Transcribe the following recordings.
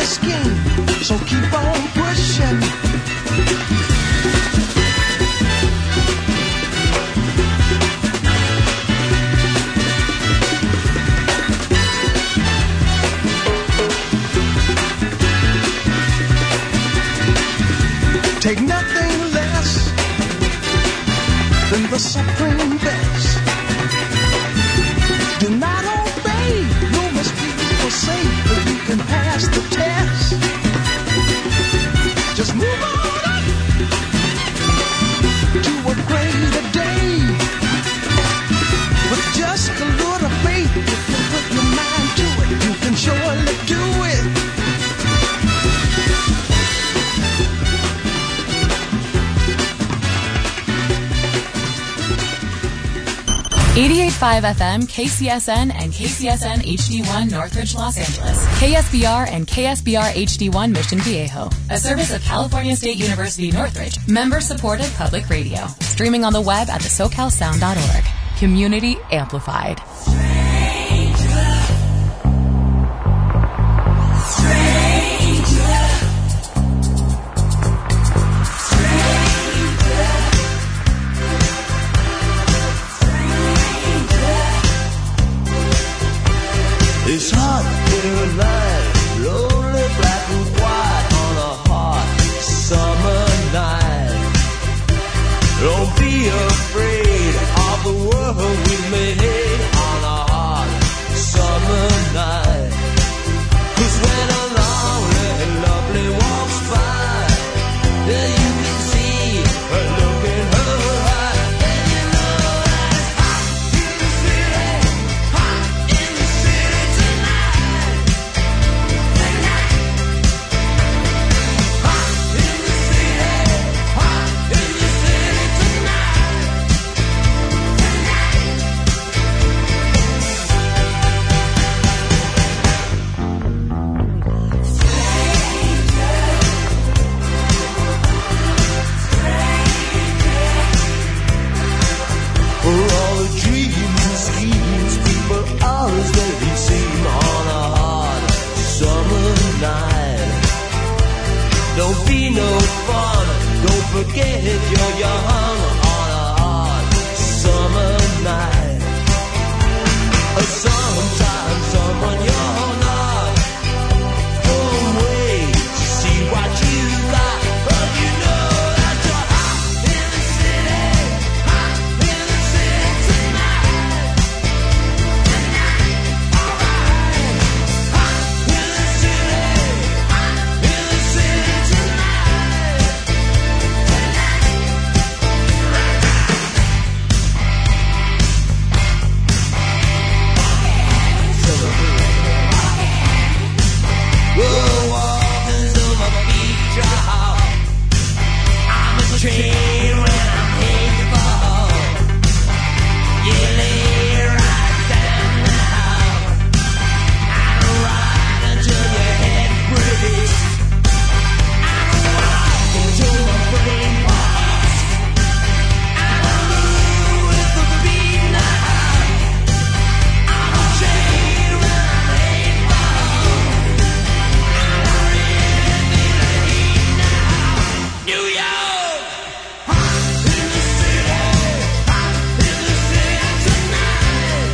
asking, so keep on pushing. Take nothing less than the supreme best. Do not obey, you must be forsake, but you can pass the test. Just move on up to a greater day. With just a little faith, if you put your mind to it, you can surely do it. 88.5 FM, KCSN, and KCSN HD1 Northridge, Los Angeles. KSBR and KSBR HD1 Mission Viejo. A service of California State University Northridge. Member-supported public radio. Streaming on the web at thesocalsound.org. Community amplified. It's hot here at night, lonely, black and white on a hot summer night. Don't be afraid of the world we made on a hot summer night. 'Cause when a lonely and lovely walks by, yeah, you can see her look in her eye. And you know that it's hot in the city, hot in the city tonight. Tonight. Hot in the city, hot in the city tonight. For all the dreams and schemes people always let it seem on a hot summer night. Don't be no fun, don't forget you're young on a hot summer night. Sometimes someone you're not won't wait to see what you got, but you know that you're hot in the city, hot in the city tonight. Tonight, alright. Hot in the city, hot in the city tonight. Whoa, walking till my feet drop. I'm a train when I'm headed for. You lay right down now. I'm ride until your head breaks. I'm walking till my brain pops. I'm a move with the beat now. I'm a train when I'm headed for. New York, hot in the city, hot in the city tonight.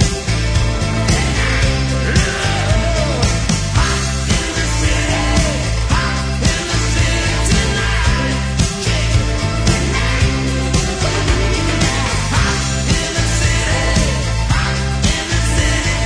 Hot in the city, hot in the city tonight. Hot in the city, hot in the city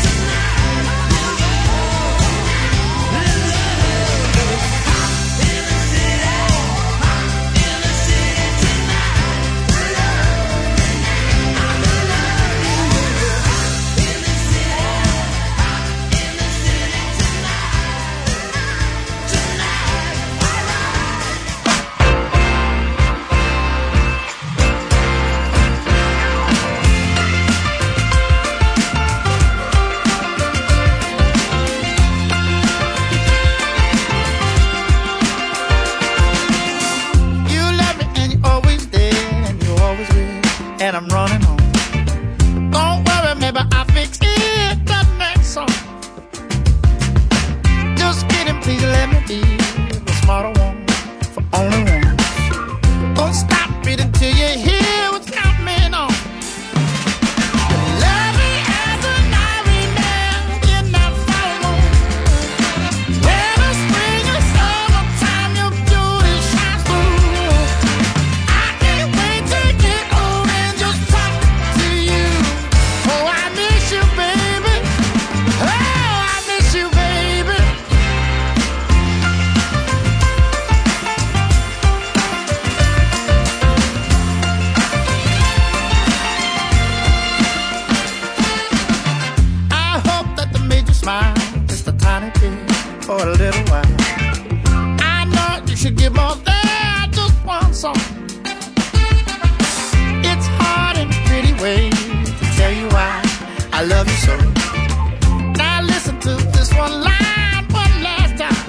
You love me and you always did, and you always will, and I'm running home. Don't worry, maybe I'll fix it the next song. Just kidding, please let me be till you hear what's coming on. Love me as a night remember in that fall moon. Whether spring or summertime, your beauty shines through. I can't wait to get old and just talk to you. Oh, I miss you, baby. Oh, I miss you, baby. I hope that they made you smile just a tiny bit for a little while. I know you should give more than just one song. It's hard in pretty ways to tell you why I love you so. Now listen to this one line one last time.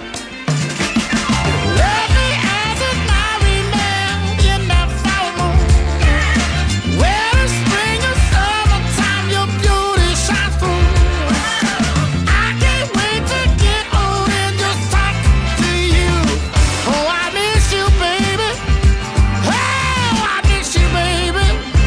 Love me as if I remember in that fall moon. Whether spring or summertime, your beauty shines through. I can't wait to get old and just talk to you. Oh, I miss you, baby. Oh, I miss you, baby.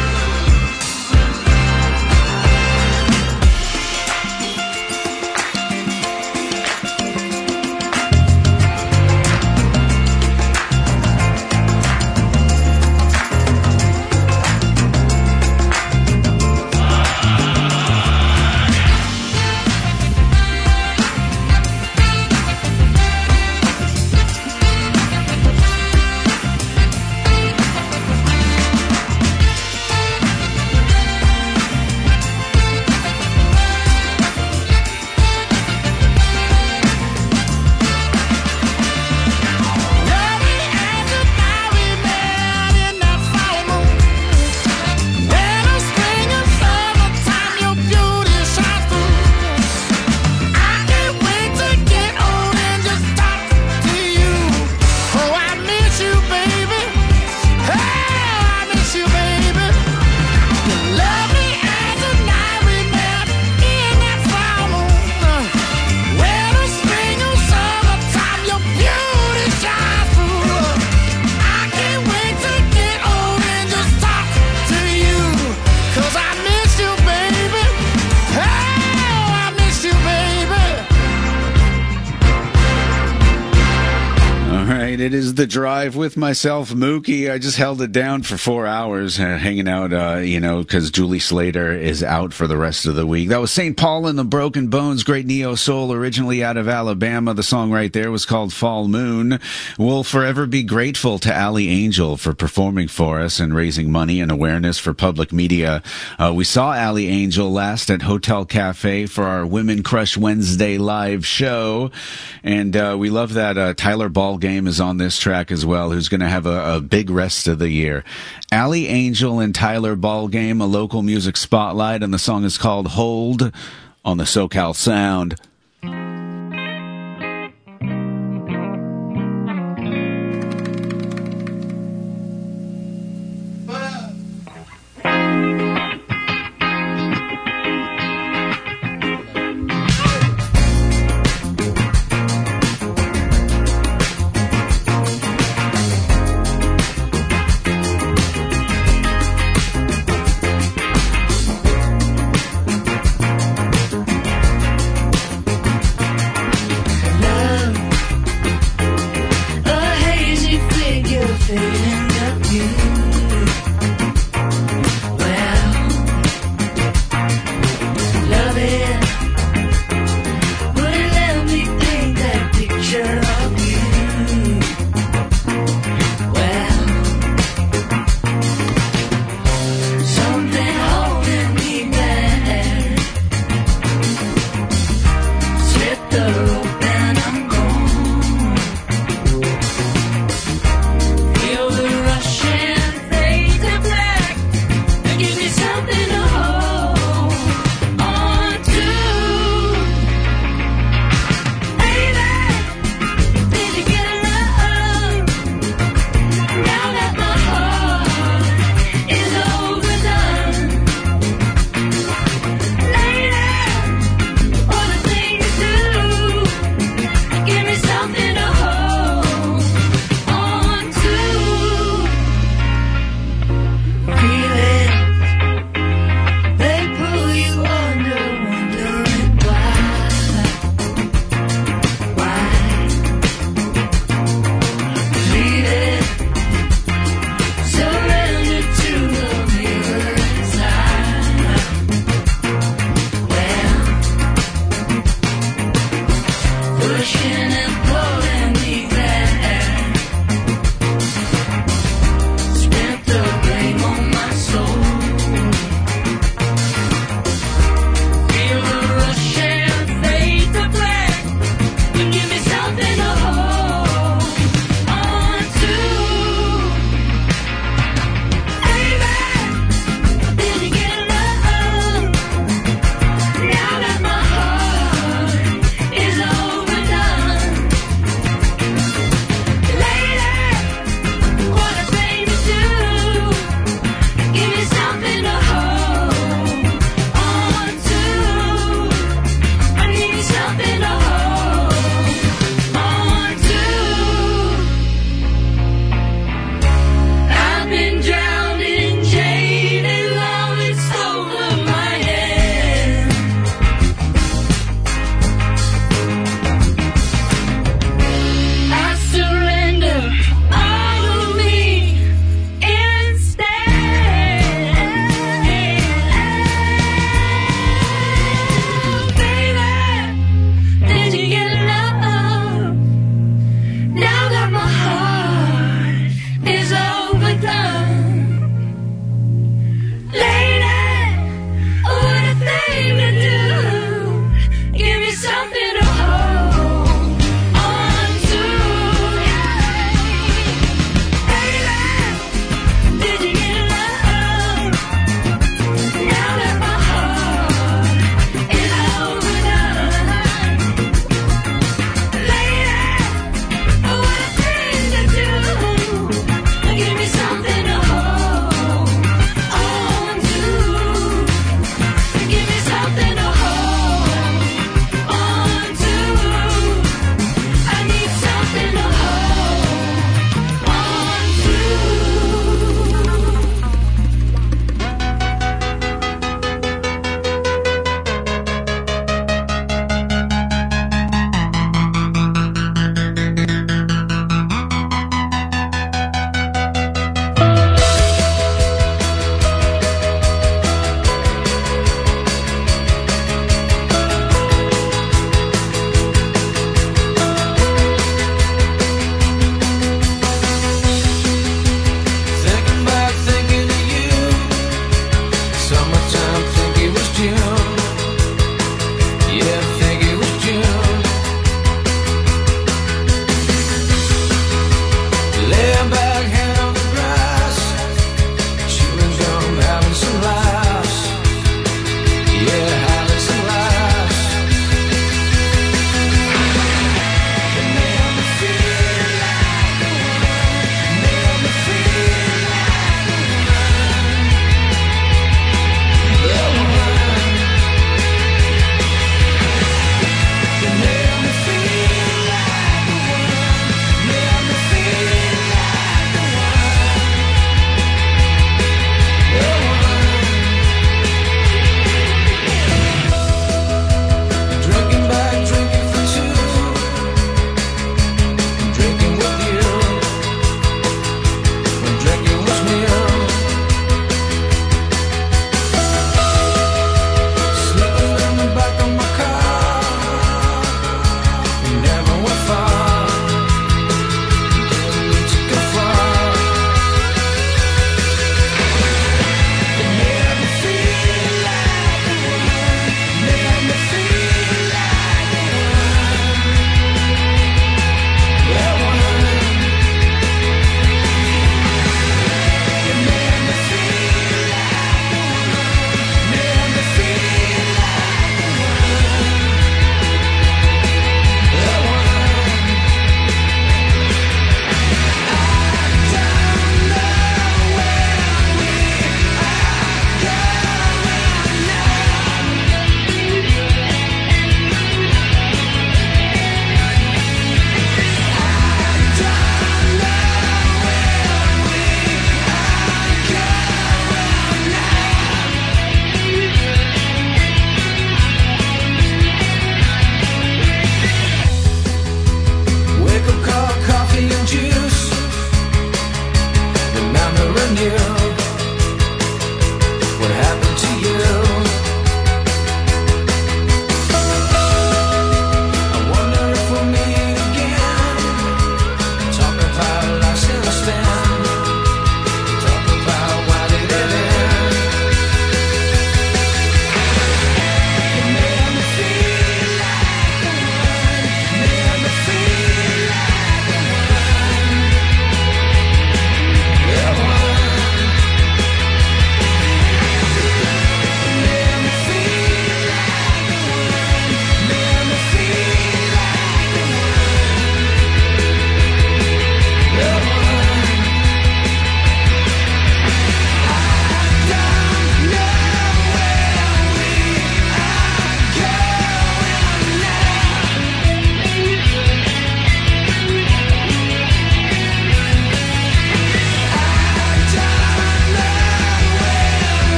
Love me as if I remember in that fall moon. Whether spring or summertime, your beauty shines through. I can't wait to get old and just talk to you. Oh, I miss you, baby. Oh, I miss you, baby. Love me as if I remember in that fall moon. Whether spring or summertime, your beauty shines through. I can't wait to get old and just talk to you. 'Cause I miss you, baby. Oh, I miss you, baby. All right, it is The Drive with myself, Mookie. I just held it down for 4 hours, hanging out, because Julie Slater is out for the rest of the week. That was St. Paul and the Broken Bones, great neo-soul, originally out of Alabama. The song right there was called Fall Moon. We'll forever be grateful to Allie Angel for performing for us and raising money and awareness for public media. We saw Allie Angel last at Hotel Cafe for our Women Crush Wednesday live show. And we love that Tyler Ballgame is on this track as well, who's going to have a big rest of the year. Allie Angel and Tyler Ballgame, a local music spotlight, and the song is called Hold on the SoCal Sound.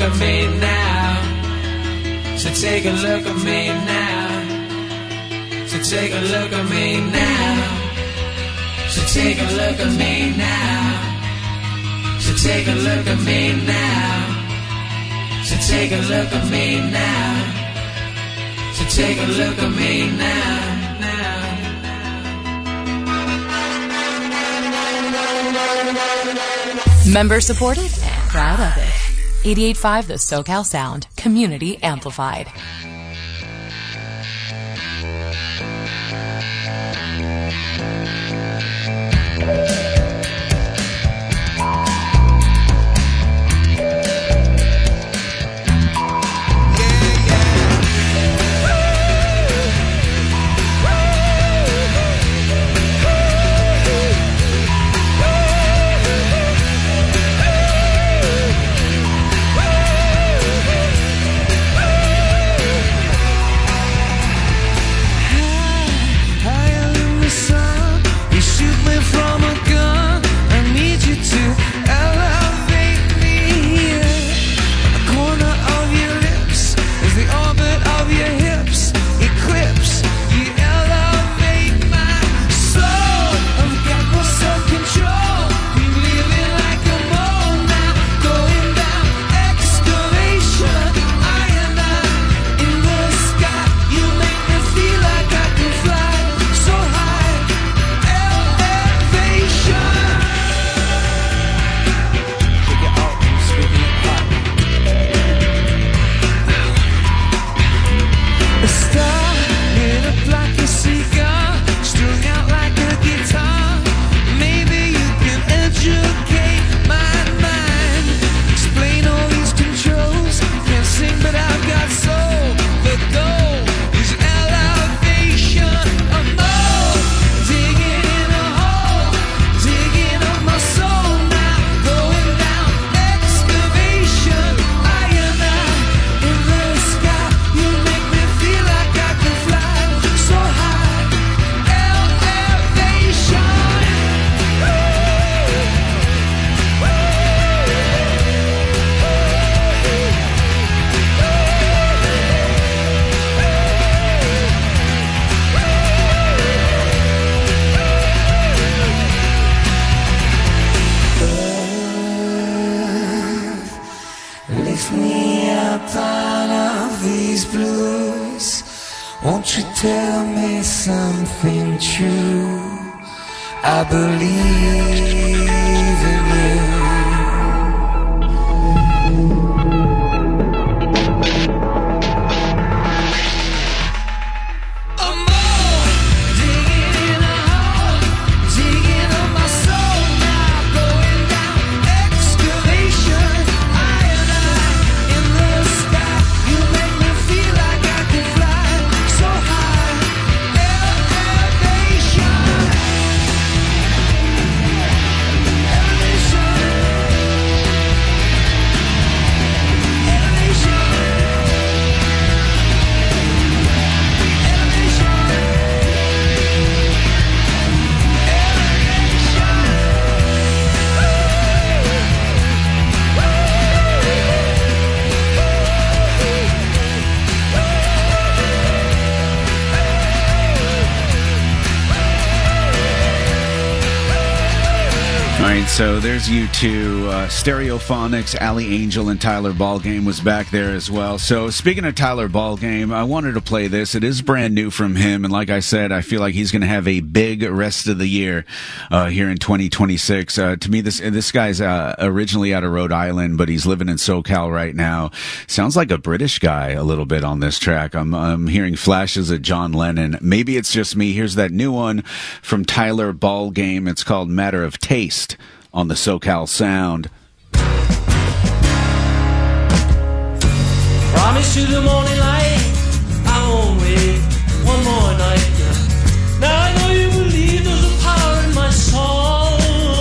at me now. So take a look at me now. So take a look at me now. So take a look at me now. So take a look at me now. So take a look at me now. So take a look at me now. Member supported and proud of it. 88.5 The SoCal Sound, community amplified. Won't you tell me something true? I believe in you. So there's you two. Stereophonics, Ali Angel, and Tyler Ballgame was back there as well. So speaking of Tyler Ballgame, I wanted to play this. It is brand new from him, and like I said, I feel like he's going to have a big rest of the year here in 2026. To me, this guy's originally out of Rhode Island, but he's living in SoCal right now. Sounds like a British guy a little bit on this track. I'm hearing flashes of John Lennon. Maybe it's just me. Here's that new one from Tyler Ballgame. It's called Matter of Taste on the SoCal Sound. Promise you the morning light, I won't wait one more night. Now I know you believe there's a power in my song.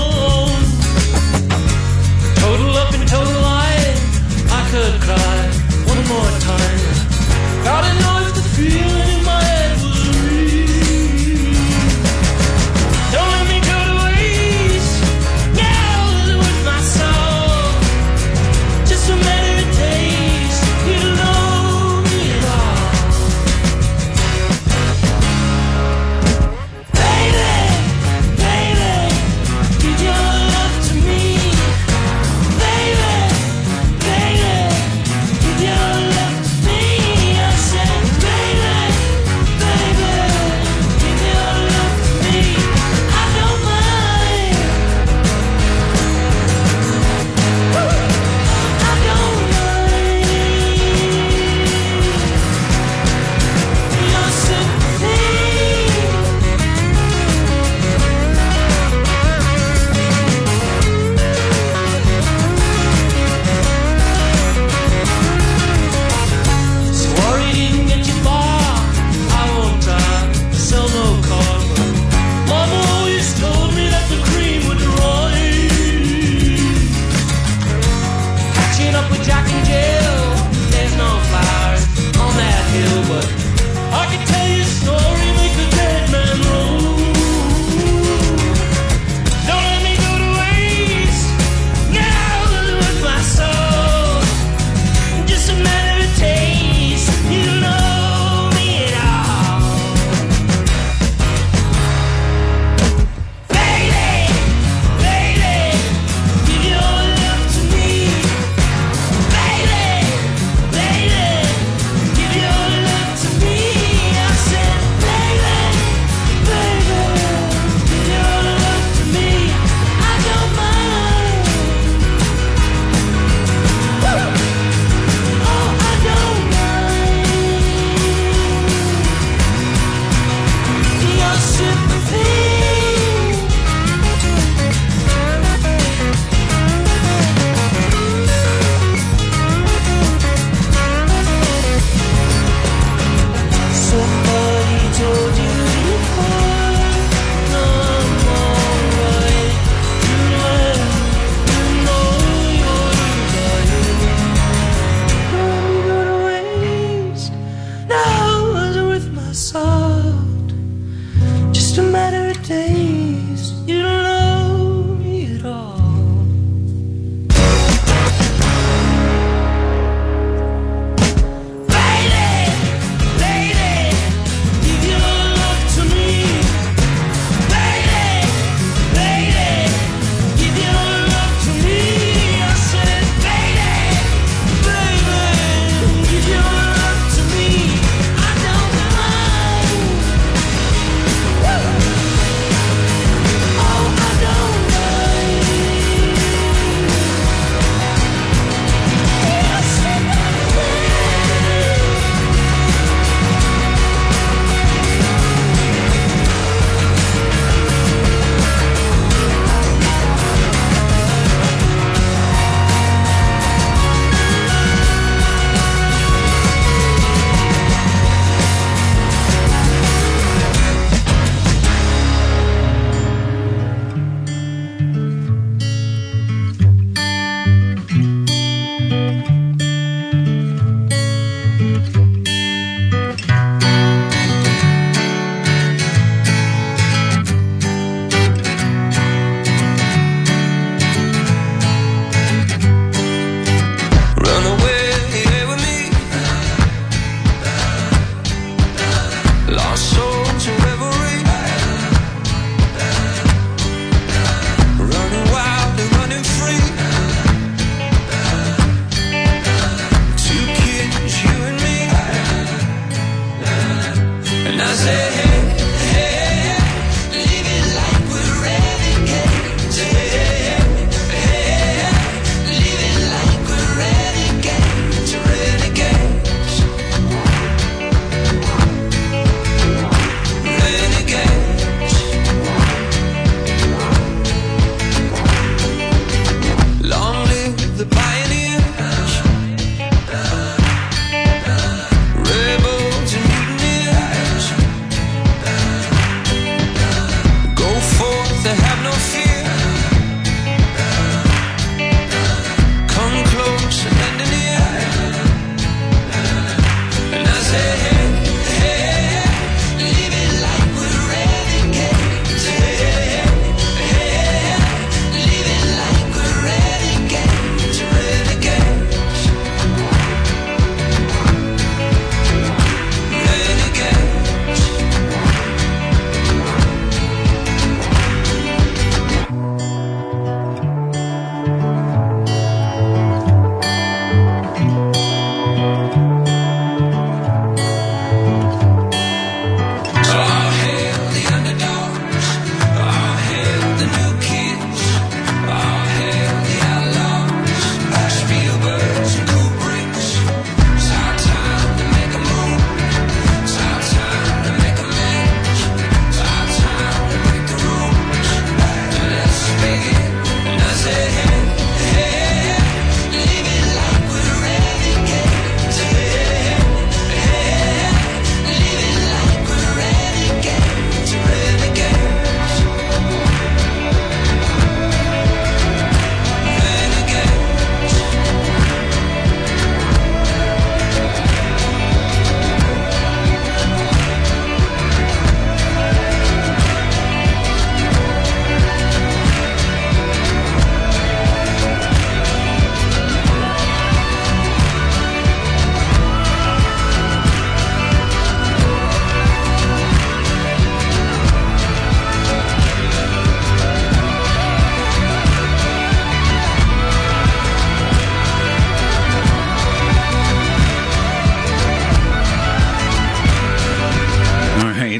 Total up and total lie, I could cry one more time. Gotta know if the feeling in my head was real. Don't let me go to waste. Now with my soul, just a matter of taste.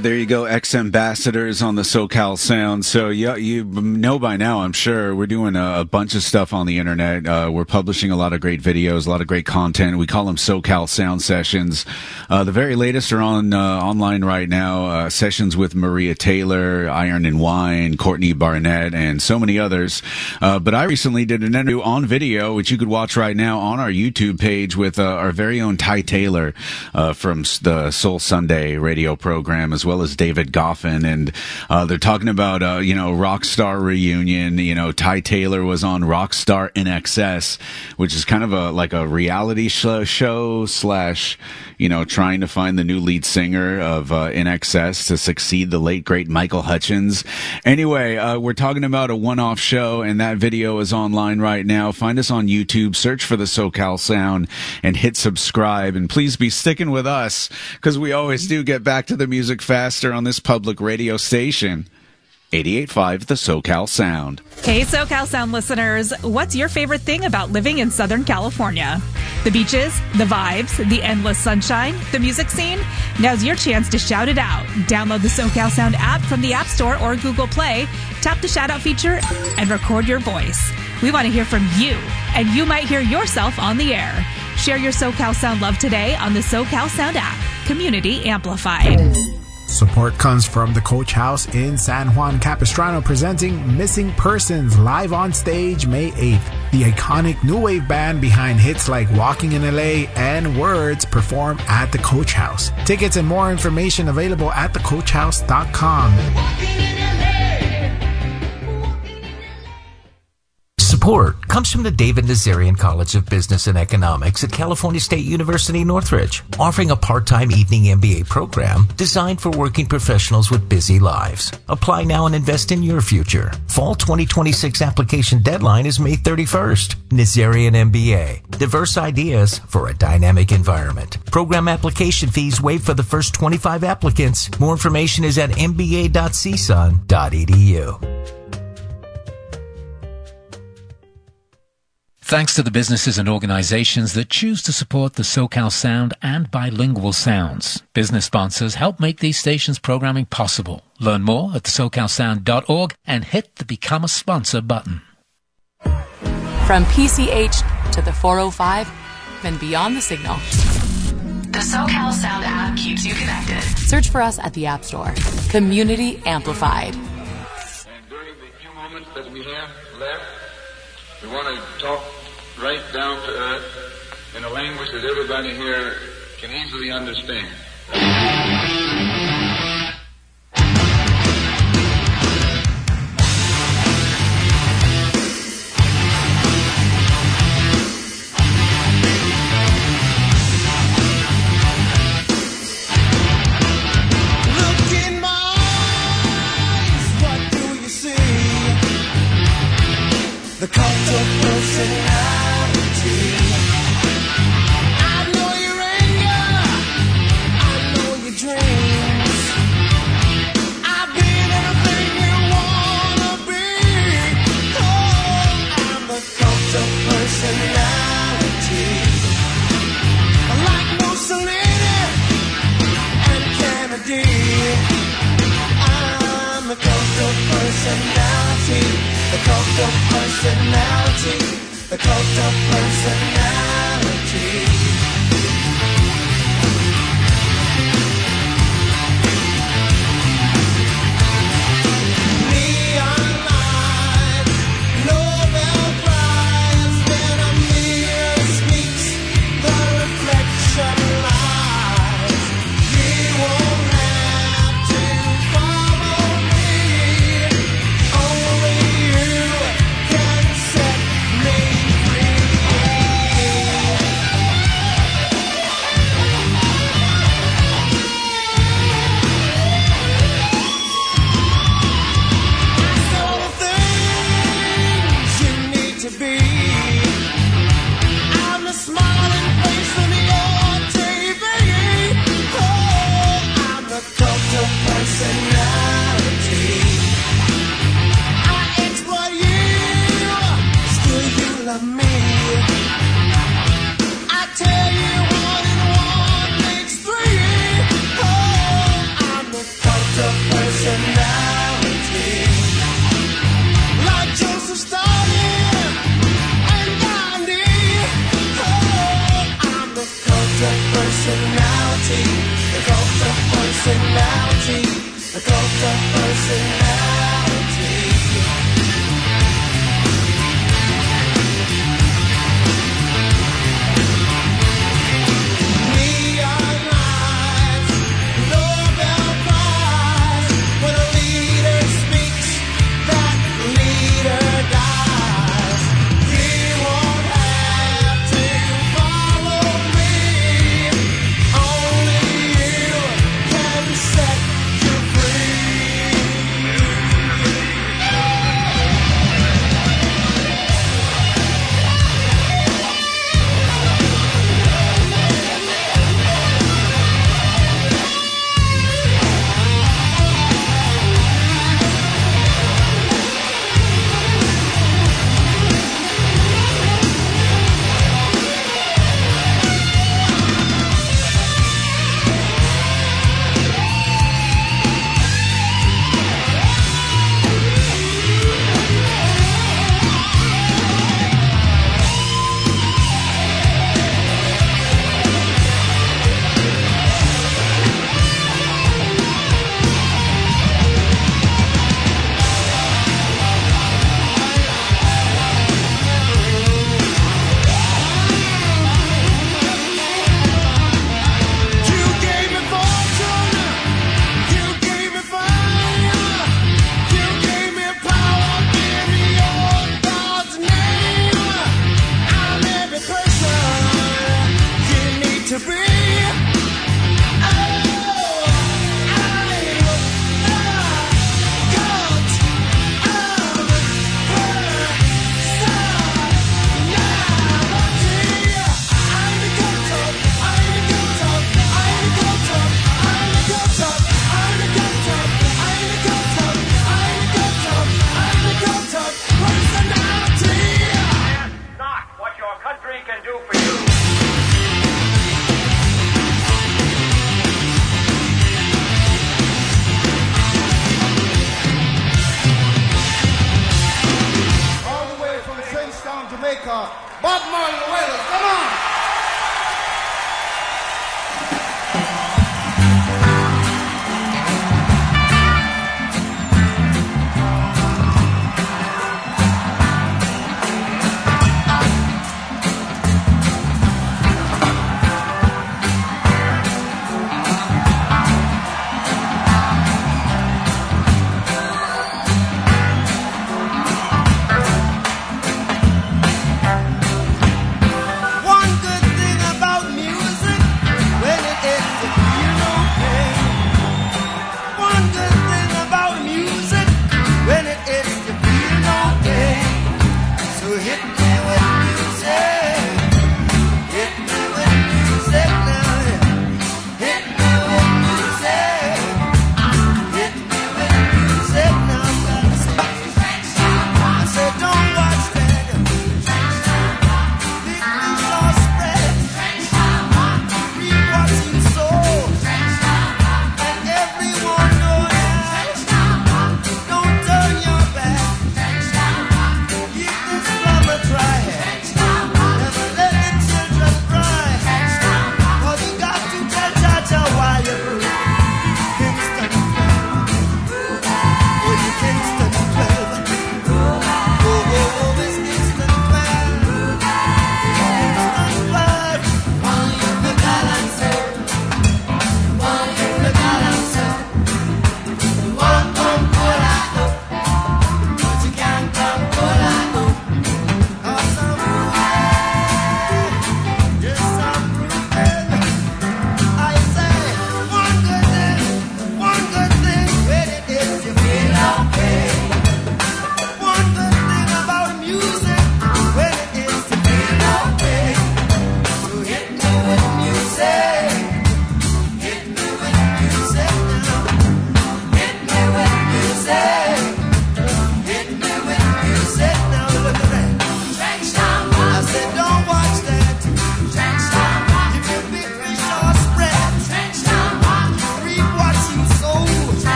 right, there you go. Ex-ambassadors on the SoCal Sound. So yeah, you know by now, I'm sure, we're doing a bunch of stuff on the internet. We're publishing a lot of great videos, a lot of great content. We call them SoCal Sound Sessions. The very latest are on online right now. Sessions with Maria Taylor, Iron and Wine, Courtney Barnett, and so many others. But I recently did an interview on video, which you could watch right now on our YouTube page with our very own Ty Taylor from the Soul Sunday radio program, as well as David Goffin. And they're talking about, Rockstar reunion. Ty Taylor was on Rockstar NXS, which is kind of like a reality show slash, trying to find the new lead singer of NXS to succeed the late, great Michael Hutchins. Anyway, we're talking about a one-off show, and that video is online right now. Find us on YouTube, search for the SoCal Sound, and hit subscribe. And please be sticking with us, because we always do get back to the music faster on this public radio station. 88.5 The SoCal Sound. Hey, SoCal Sound listeners, what's your favorite thing about living in Southern California? The beaches, the vibes, the endless sunshine, the music scene? Now's your chance to shout it out. Download the SoCal Sound app from the App Store or Google Play, tap the shout out feature, and record your voice. We want to hear from you, and you might hear yourself on the air. Share your SoCal Sound love today on the SoCal Sound app. Community amplified. Support comes from the Coach House in San Juan Capistrano, presenting Missing Persons live on stage May 8th. The iconic new wave band behind hits like Walking in LA and Words perform at the Coach House. Tickets and more information available at thecoachhouse.com. Support comes from the David Nazarian College of Business and Economics at California State University, Northridge, offering a part-time evening MBA program designed for working professionals with busy lives. Apply now and invest in your future. Fall 2026 application deadline is May 31st. Nazarian MBA. Diverse ideas for a dynamic environment. Program application fees waived for the first 25 applicants. More information is at mba.csun.edu. Thanks to the businesses and organizations that choose to support the SoCal Sound and bilingual sounds. Business sponsors help make these stations' programming possible. Learn more at thesocalsound.org and hit the Become a Sponsor button. From PCH to the 405 and beyond the signal, the SoCal Sound app keeps you connected. Search for us at the App Store. Community Amplified. And during the few moments that we have left, we want to talk right down to earth in a language that everybody here can easily understand. Look in my eyes, what do you see? The cult of personality. I know your anger, I know your dreams. I've been everything you wanna be. Oh, I'm the cult of personality. Like Mussolini and Kennedy, I'm the cult of personality. The cult of personality. The cult of personality. Neon lights, Nobel Prize. When a mirror speaks, the reflection lies. You won't have to follow me. Only you can set me free. personality, the cult of personality. Neon lights, Nobel Prize. When a leader speaks, that leader dies. He won't have to follow me. Only you can set you free.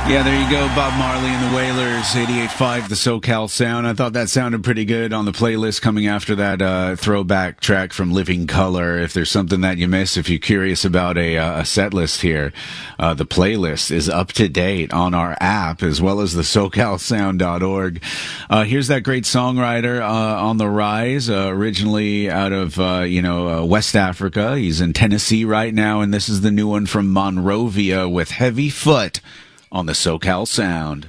Yeah, there you go, Bob Marley and the Wailers, 88.5, the SoCal Sound. I thought that sounded pretty good on the playlist coming after that throwback track from Living Color. If there's something that you missed, if you're curious about a set list here, the playlist is up to date on our app as well as the SoCalSound.org. Here's that great songwriter on the rise, originally out of West Africa. He's in Tennessee right now, and this is the new one from Monrovia with Heavy Foot on the SoCal Sound.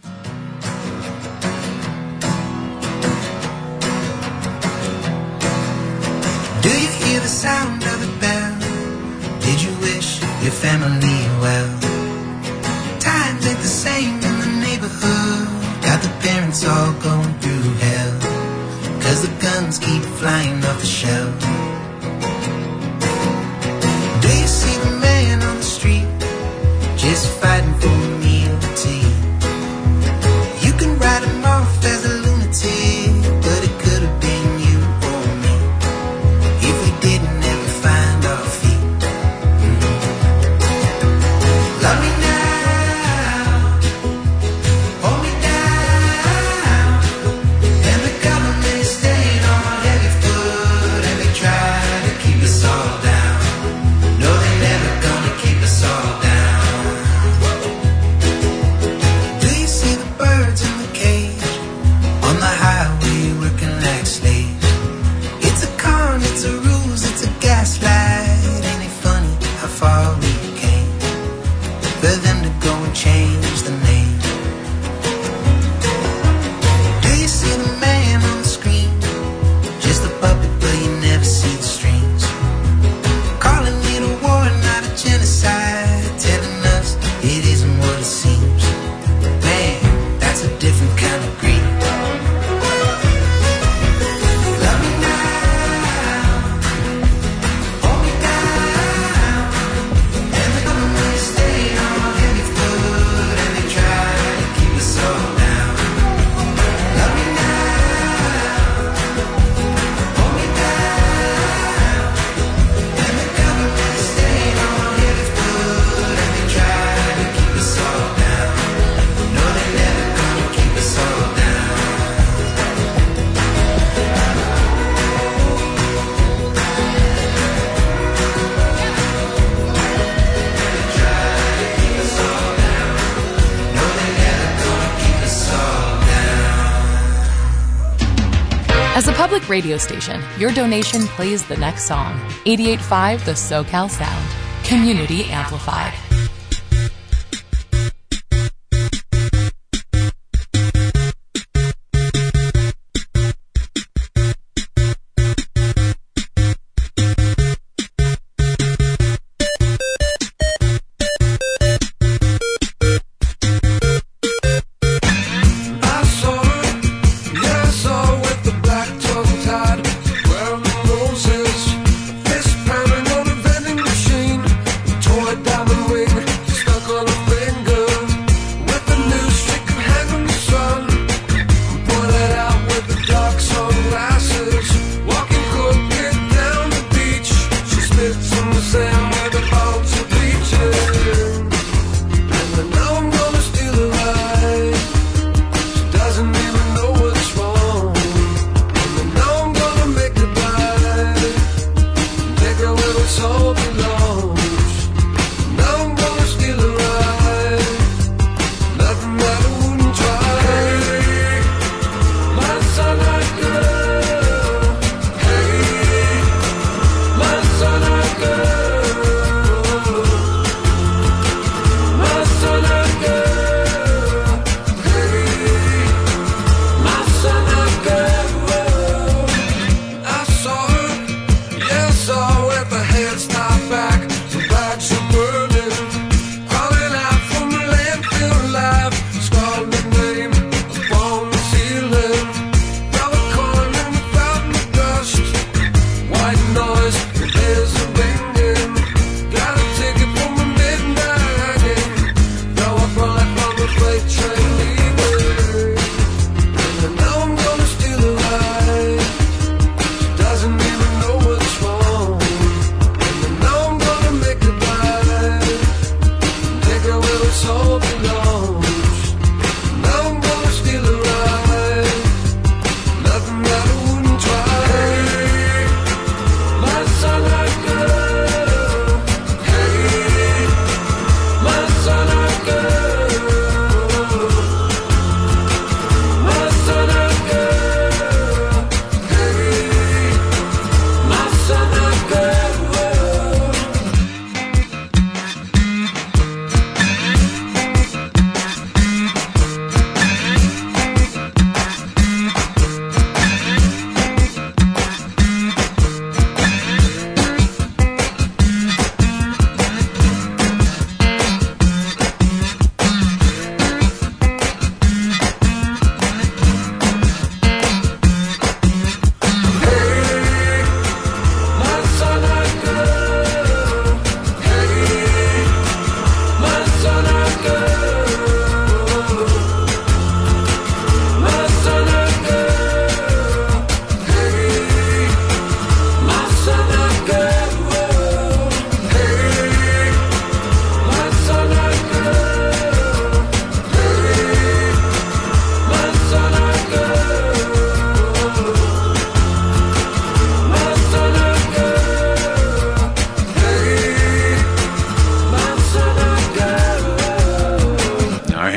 Do you hear the sound of the bell? Did you wish your family well? Times ain't the same in the neighborhood. Got the parents all going through hell, 'cause the guns keep flying off the shelf. Do you see the man on the street just fighting for a meal to eat? You can write him off as a lunatic, but it could have been you or me if we didn't ever find our feet. Love me now, hold me down, and the government is staying on our heavy foot, and they try to keep us all down. No, they're never gonna keep us all down. Far we came for them to go and change the name. Do you see the man on the screen? Just a puppet, but you never see the strings. Calling it a war, not a genocide, telling us it isn't what it seems. Man, that's a different kind of greed. As a public radio station, your donation plays the next song. 88.5 The SoCal Sound. Community amplified. so belong.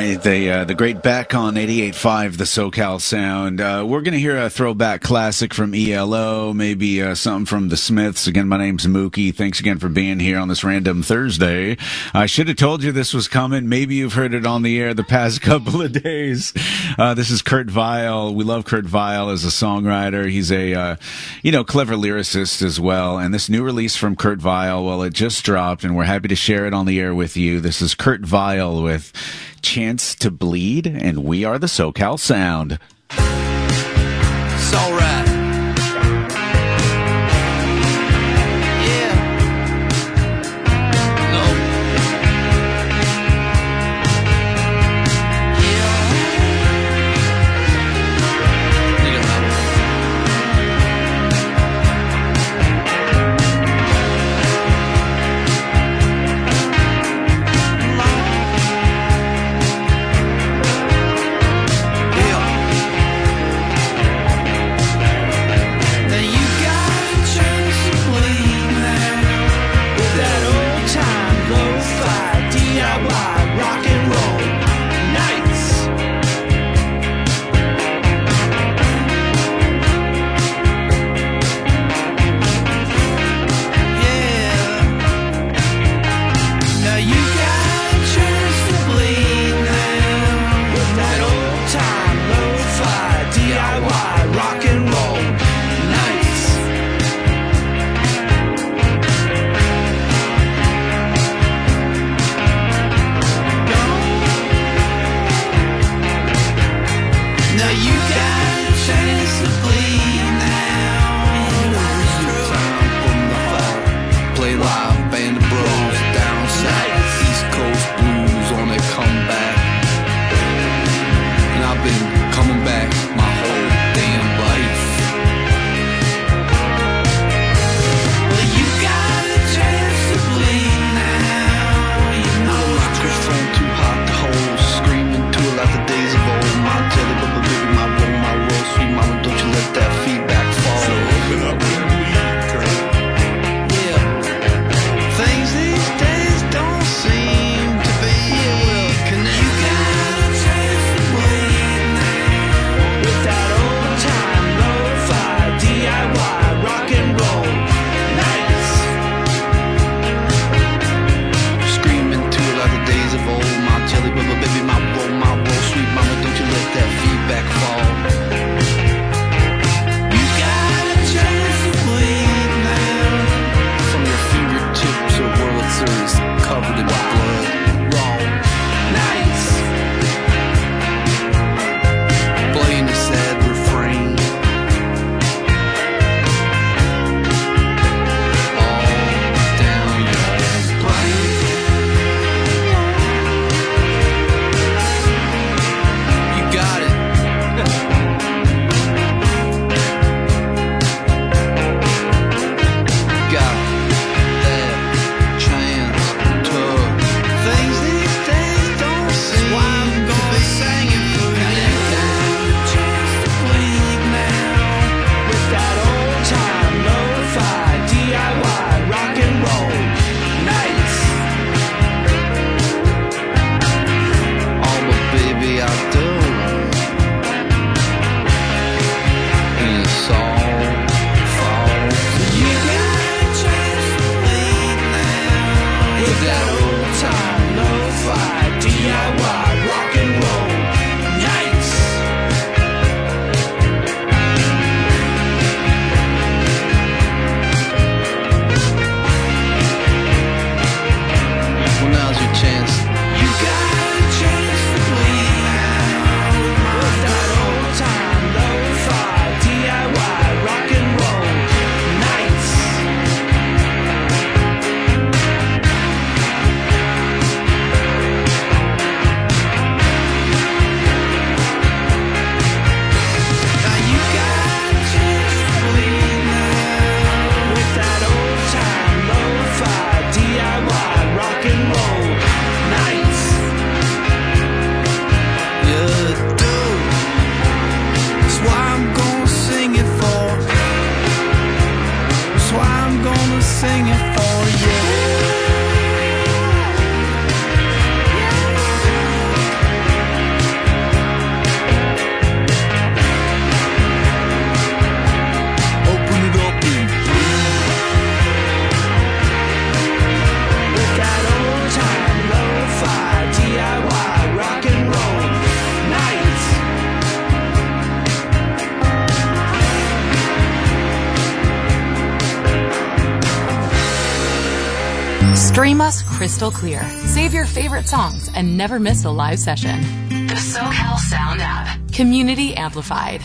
right, the great Beck on 88.5, the SoCal Sound. We're going to hear a throwback classic from ELO, maybe something from the Smiths. Again, my name's Mookie. Thanks again for being here on this random Thursday. I should have told you this was coming. Maybe you've heard it on the air the past couple of days. This is Kurt Vile. We love Kurt Vile as a songwriter. He's a, clever lyricist as well. And this new release from Kurt Vile, well, it just dropped, and we're happy to share it on the air with you. This is Kurt Vile with Chance to Bleed, and we are the SoCal Sound. It's all right. Yeah. No. Yeah. Think about it. Dream us crystal clear. Save your favorite songs and never miss a live session. The SoCal Sound app. Community amplified.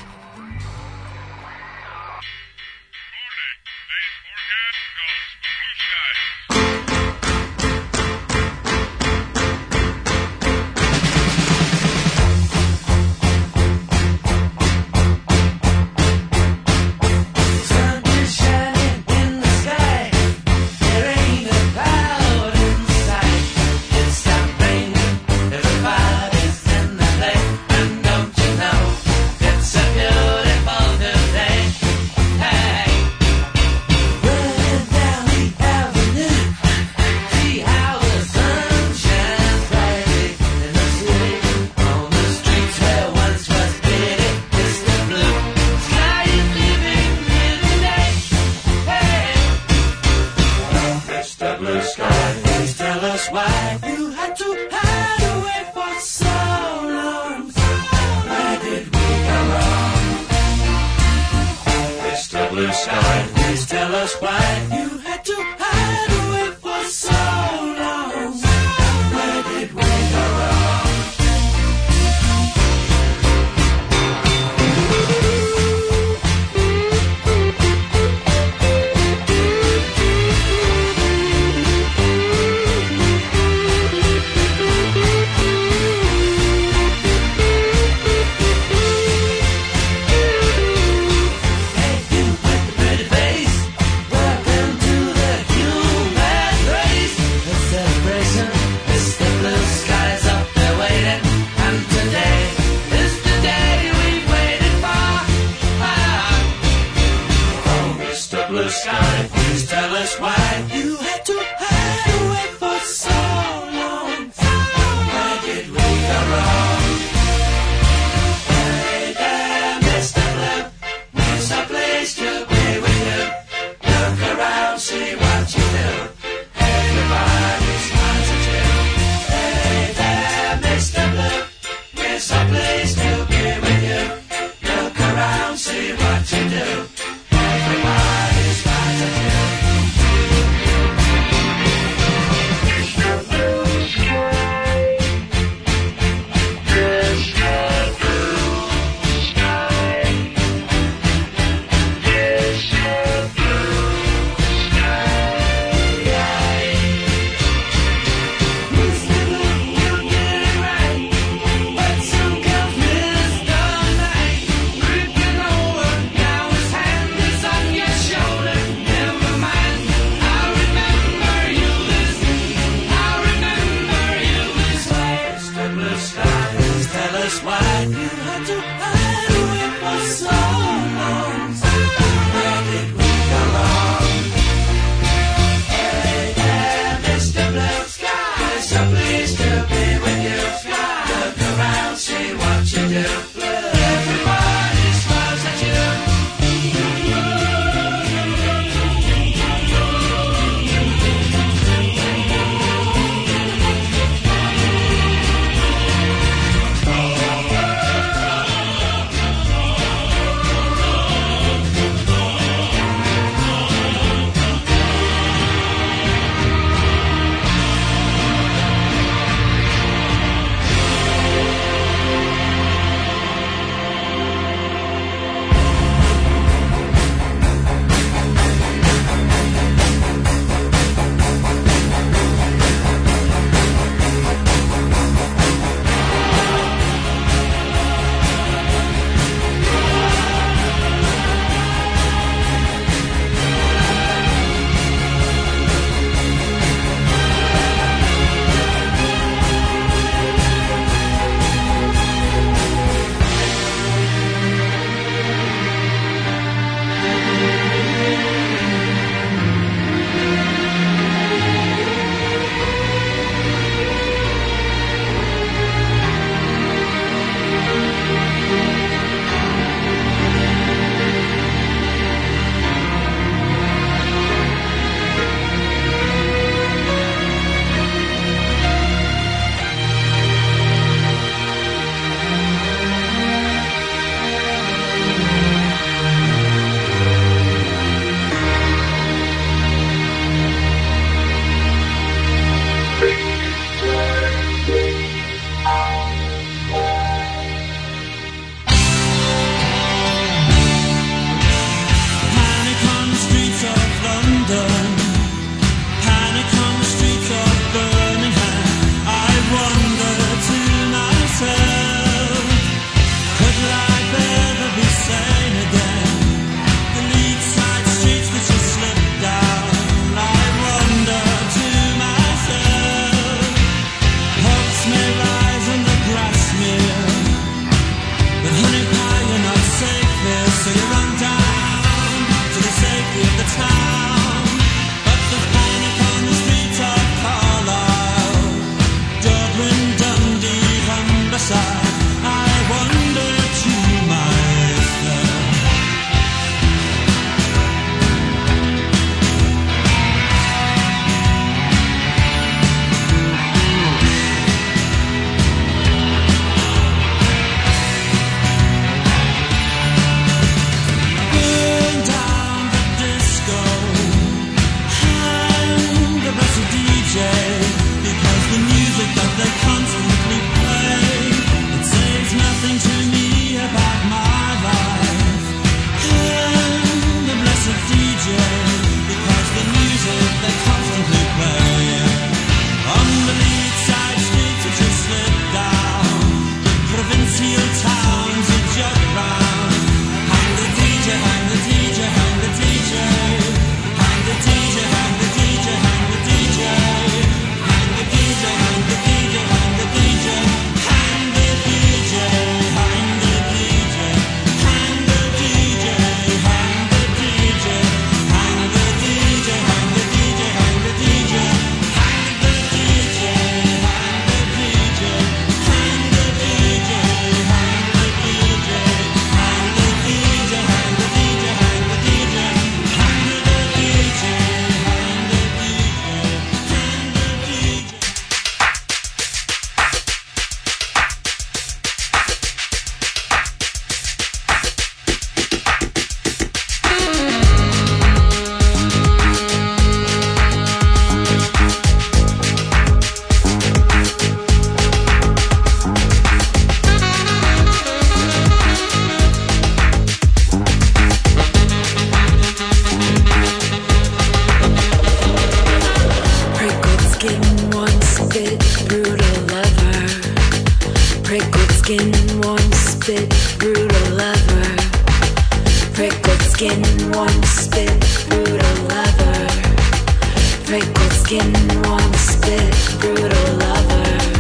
skin, warm spit, brutal lover. Prickled skin, warm spit, brutal lover. Prickled skin, warm spit, brutal lover.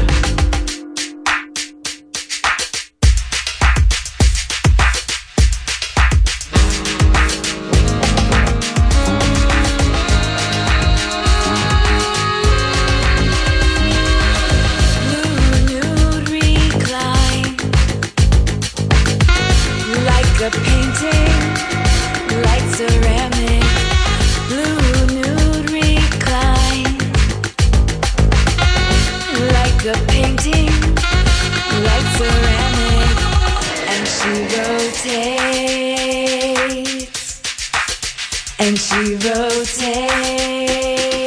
A painting, like ceramic, blue nude recline. Like a painting, like ceramic, and she rotates, and she rotates.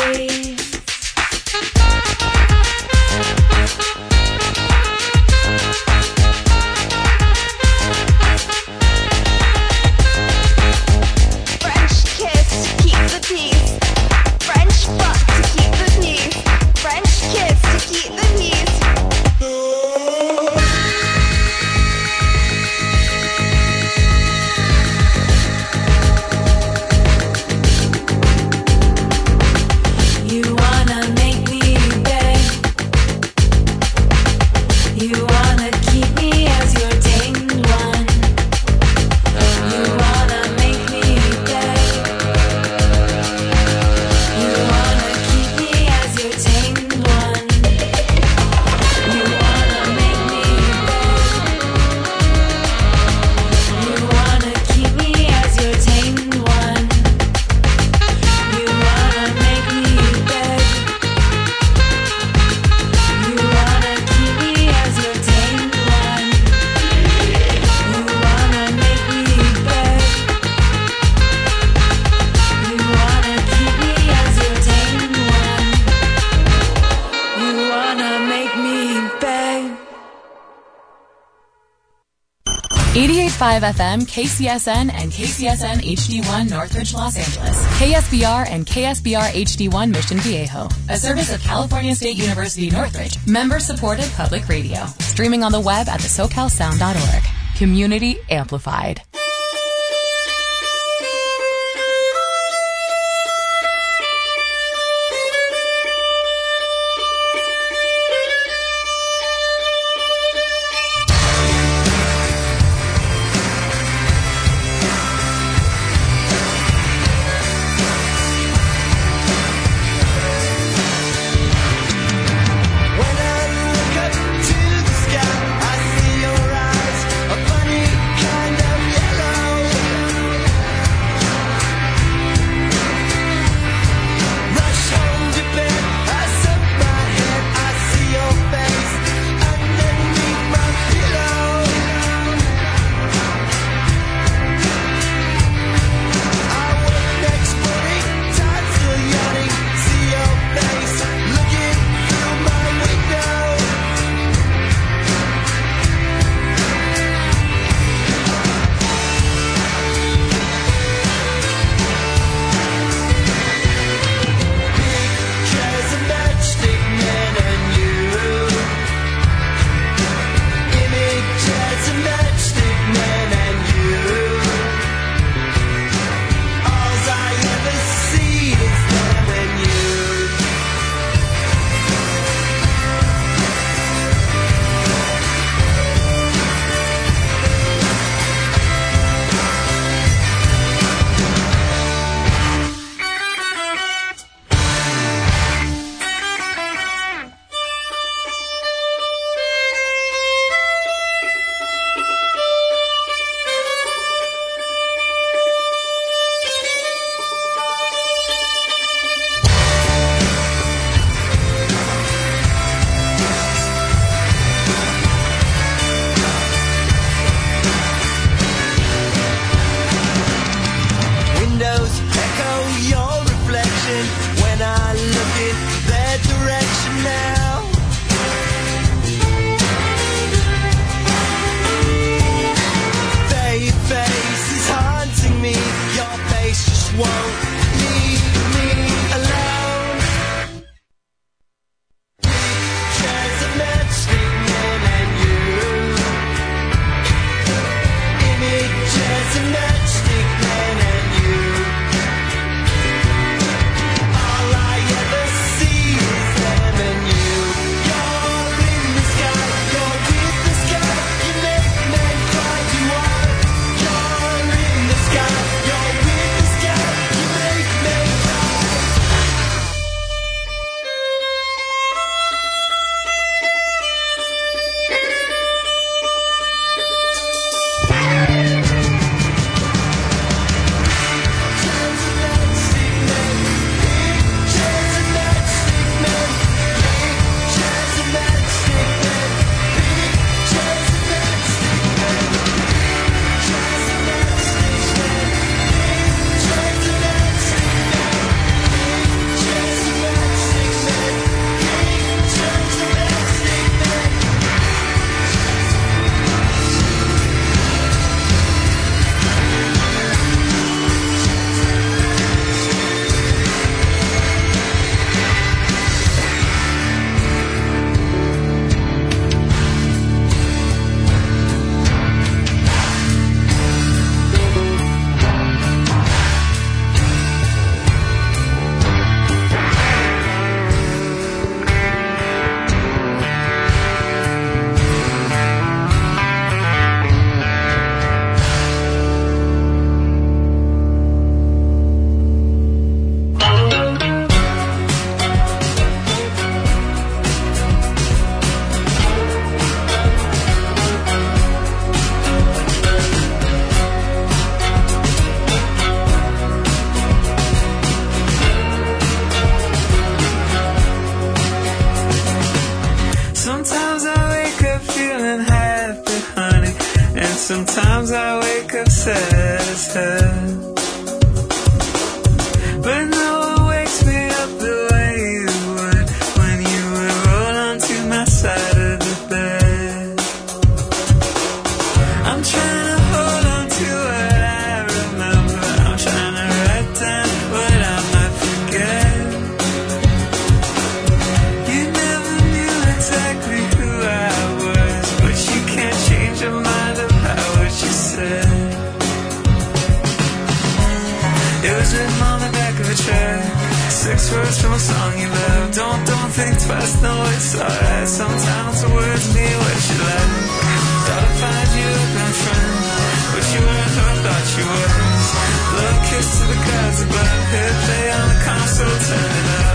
FM, KCSN, and KCSN HD1 Northridge, Los Angeles. KSBR and KSBR HD1 Mission Viejo. A service of California State University Northridge. Member-supported public radio. Streaming on the web at thesocalsound.org. Community amplified. When I look up to the sky, I see your eyes, a funny kind of Sometimes I wake up sad as hell, but no one wakes me up the way you would when you would roll onto my side of the bed. I'm trying to hold on to what I remember. I'm trying to write down what I might forget. You never knew exactly who I was, but you can't change your mind about what you said. It was written on the back of a track, 6 words from a song you love. Don't think twice, no, it's alright. Sometimes the words mean what you like. Thought I'd find you a good friend, but you weren't who I thought you was. Love kiss to the gods above, hit play on the console, turn it up.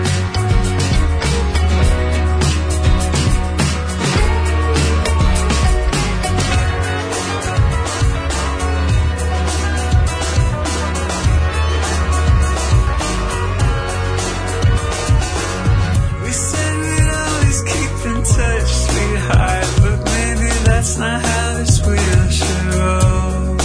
That's not how this wheel should roll.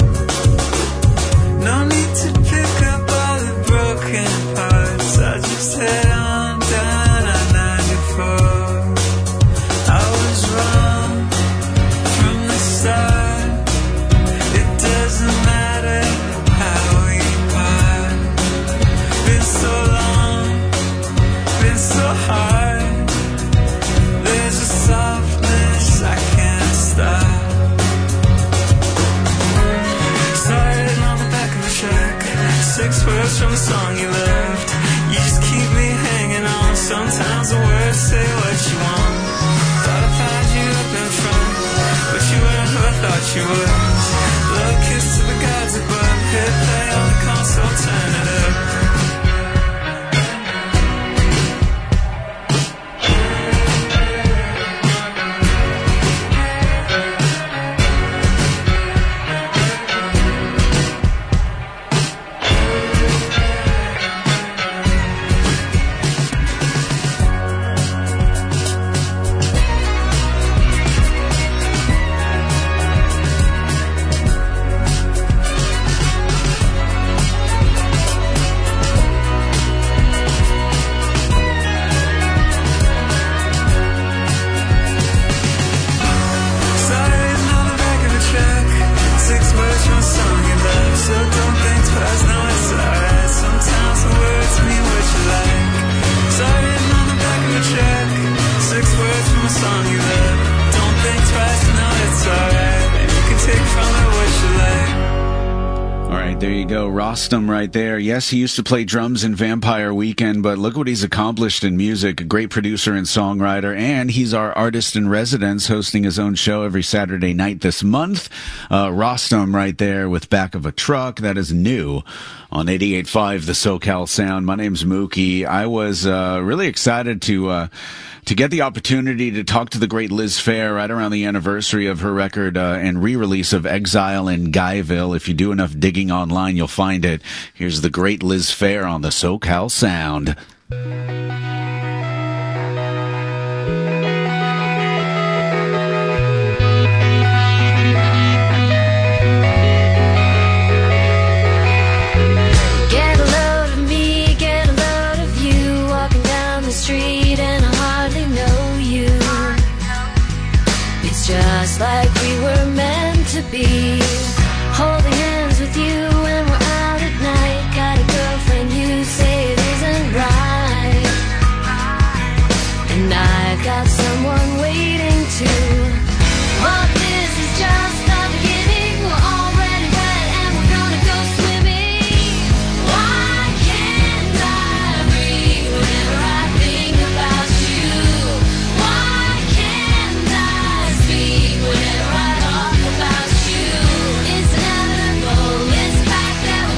No need to pick up all the broken parts. I just head on down on 94. I was wrong from the start. It doesn't matter how we part. Been so long, been so hard. There's a softness I can't stop. Started on the back of a track, 6 words from a song you loved. You just keep me hanging on. Sometimes the words say what you want. Thought I'd find you up in front, but you weren't who I thought you was. Love kiss to the gods above, hit play on the console, turn it up. Rostam right there. Yes, he used to play drums in Vampire Weekend, but look what he's accomplished in music. A great producer and songwriter, and he's our artist in residence, hosting his own show every Saturday night this month. Rostam right there with Back of a Truck. That is new on 88.5 The SoCal Sound. My name's Mookie. I was really excited to get the opportunity to talk to the great Liz Phair right around the anniversary of her record and re-release of Exile in Guyville. If you do enough digging online, you'll find it. Here's the great Liz Phair on the SoCal Sound. Get a load of me, get a load of you, walking down the street and I hardly know you. It's just like we were meant to be, holding hands with you when we're out at night. Got a girlfriend, you say it isn't right, and I've got someone waiting too. But this is just the beginning. We're already wet and we're gonna go swimming. Why can't I breathe whenever I think about you? Why can't I speak whenever I talk about you? It's inevitable, this fact that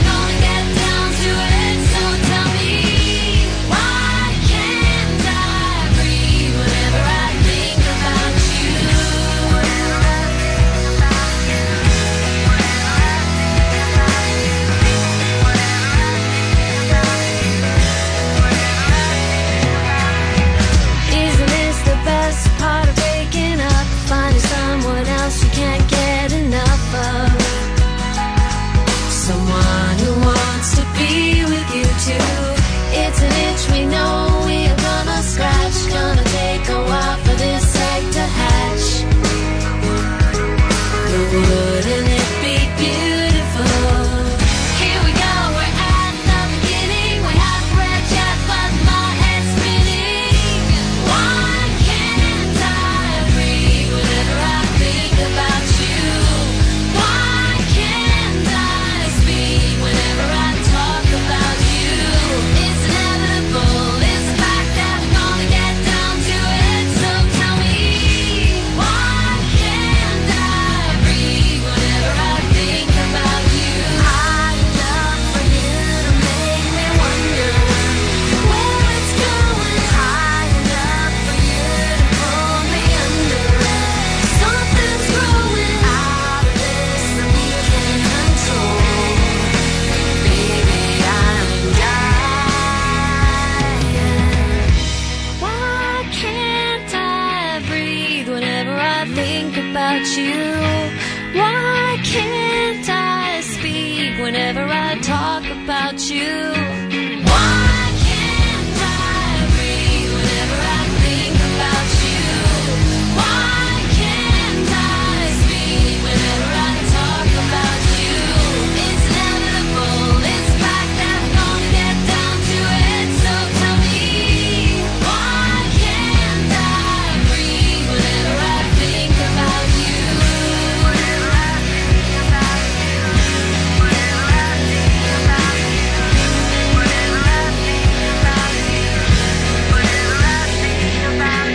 think about you? Why can't I speak whenever I talk about you? Why can't I breathe whenever I think about you? Why can't I speak whenever I talk about you? It's inevitable, it's fact that I'm gonna get down to it. So tell me, why can't I breathe whenever I think about you? Whenever I think about you, whenever I think about you, whenever I think about you, whenever I think about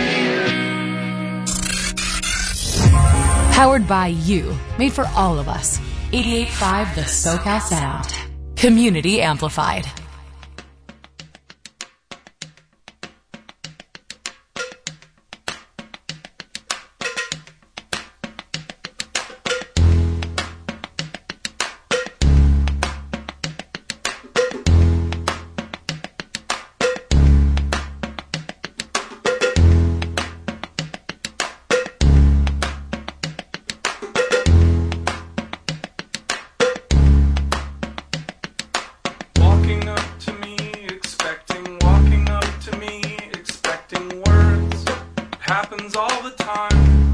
you. Powered by you. Made for all of us. 88.5 The SoCal Sound. Community amplified. Walking up to me, expecting words. It happens all the time.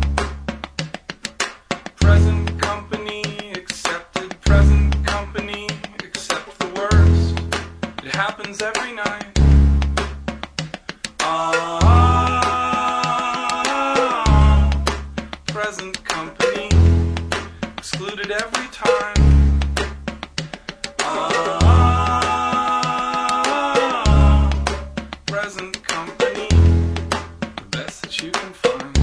Present company, accepted. Present company, accept the worst. It happens every night. Present company, excluded every time. Present company, the best that you can find.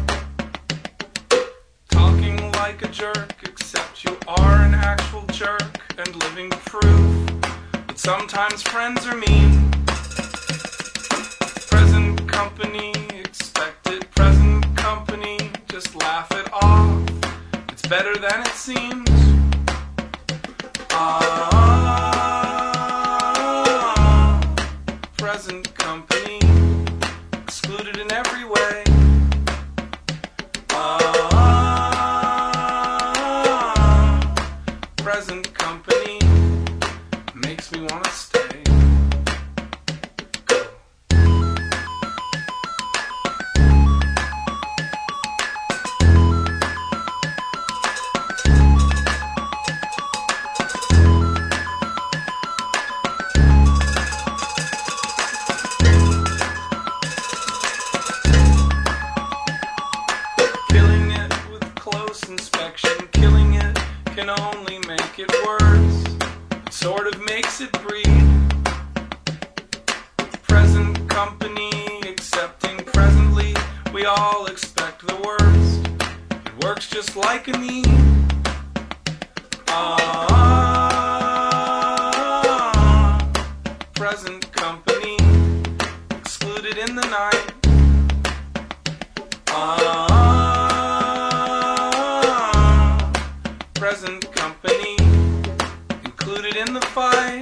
Talking like a jerk, except you are an actual jerk, and living proof that sometimes friends are mean. Present company, expected. Present company, just laugh it off. It's better than it seems. Present company, excluded in every way. Present company, makes me wanna stay. Killing it with close inspection, killing it can only make it worse. It sort of makes it breathe. Present company, accepting presently, we all expect the worst. It works just like a need. Present company, excluded in the night. Present company, included in the fight.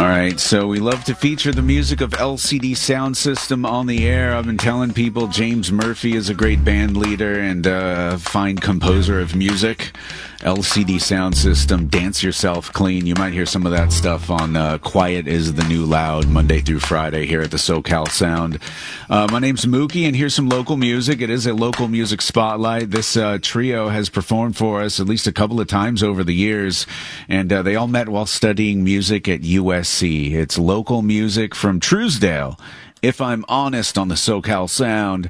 All right, so we love to feature the music of LCD Sound System on the air. I've been telling people James Murphy is a great band leader and a fine composer of music. LCD Sound System, Dance Yourself Clean. You might hear some of that stuff on Quiet is the New Loud, Monday through Friday here at the SoCal Sound. My name's Mookie, and here's some local music. It is a local music spotlight. This trio has performed for us at least a couple of times over the years, and they all met while studying music at USC. It's local music from Truesdale. If I'm Honest on the SoCal Sound.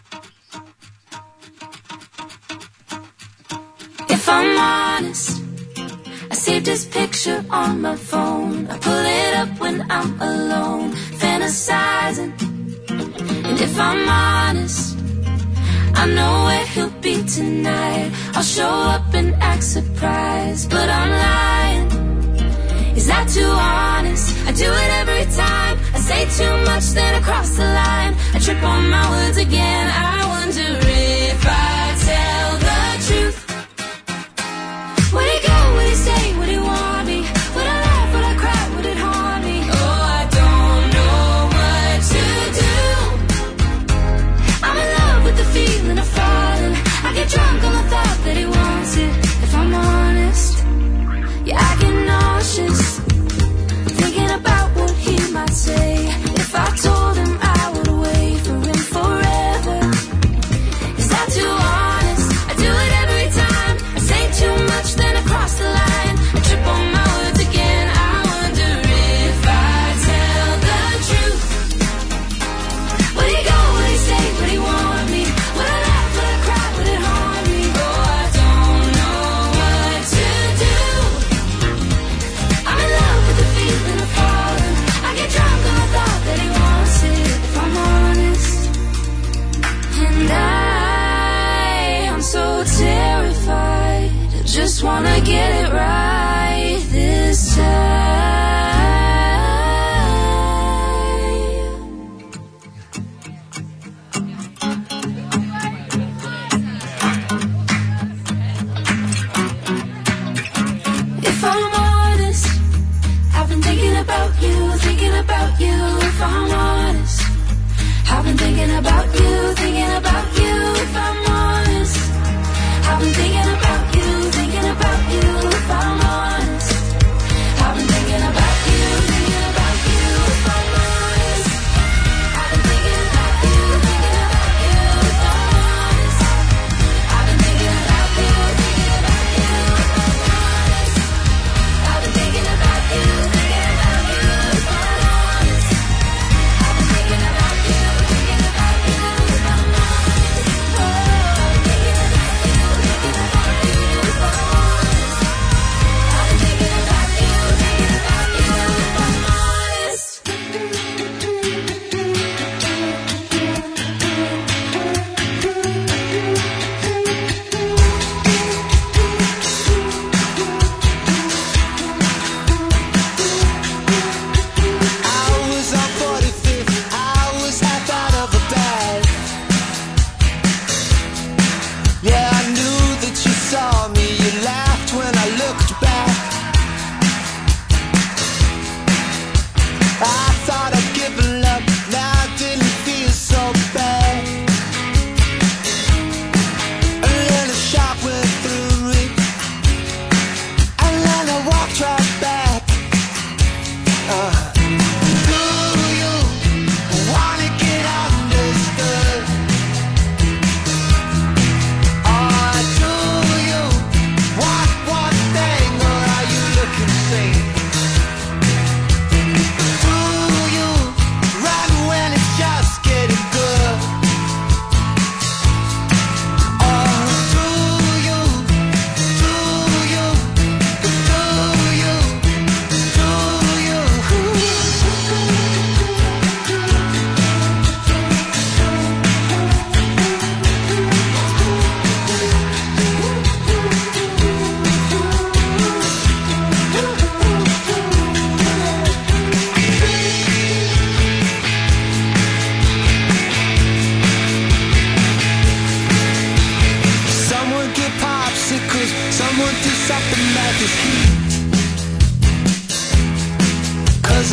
If I'm honest, I saved his picture on my phone. I pull it up when I'm alone, fantasizing. And if I'm honest, I know where he'll be tonight. I'll show up and act surprised, but I'm lying. Is that too honest? I do it every time. I say too much, then I cross the line. I trip on my words again. I wonder if I tell the truth. Would he go? Would he stay? Would he want me? Would I laugh? Would I cry? Would it harm me? Oh, I don't know what to do. I'm in love with the feeling of falling. I get drunk on the thought that he wants it. If I'm honest, yeah, I get nauseous thinking about what he might say if I told him I would wait for him forever. Is that too honest? I do it every time. I say too much, then I cross the line. I trip on my words again. I wonder if I tell the truth. Would he go? Would he stay? Would he want me? Would I laugh? Would I cry? Would it harm me? Oh, I don't know what to do. I'm in love with the feeling of falling. I get drunk on the thought that he wants it. If I'm honest, and I'm so terrified. I just wanna get it right this time. If I'm honest, I've been thinking about you, thinking about you. If I'm honest, I've been thinking about you, thinking about you. If I'm honest, I've been thinking about you, thinking about you. If I'm honest, I've been thinking about you, thinking about you. If I'm honest, I've been thinking about you, thinking about you. If I'm honest, I've been thinking about you, thinking about you. If I'm honest, I've been thinking about you, thinking about you. If I'm honest, I've been thinking about you, thinking about you. If I'm honest, oh, I'm thinking about you, thinking about you. If I'm honest, I've been thinking about you, thinking about you. If I'm honest. I was on 45th, I was half out of a bag. Yeah, I knew that you saw me, you laughed when I looked back. I thought I'd given up, now I didn't feel so bad. And then a shot went through me, and then I walked right back. Do you wanna get understood? Or do you want one thing, or are you looking sane? Do you run when it's just getting good? Or do you Someone get popsicles, someone do something about this heat. 'Cause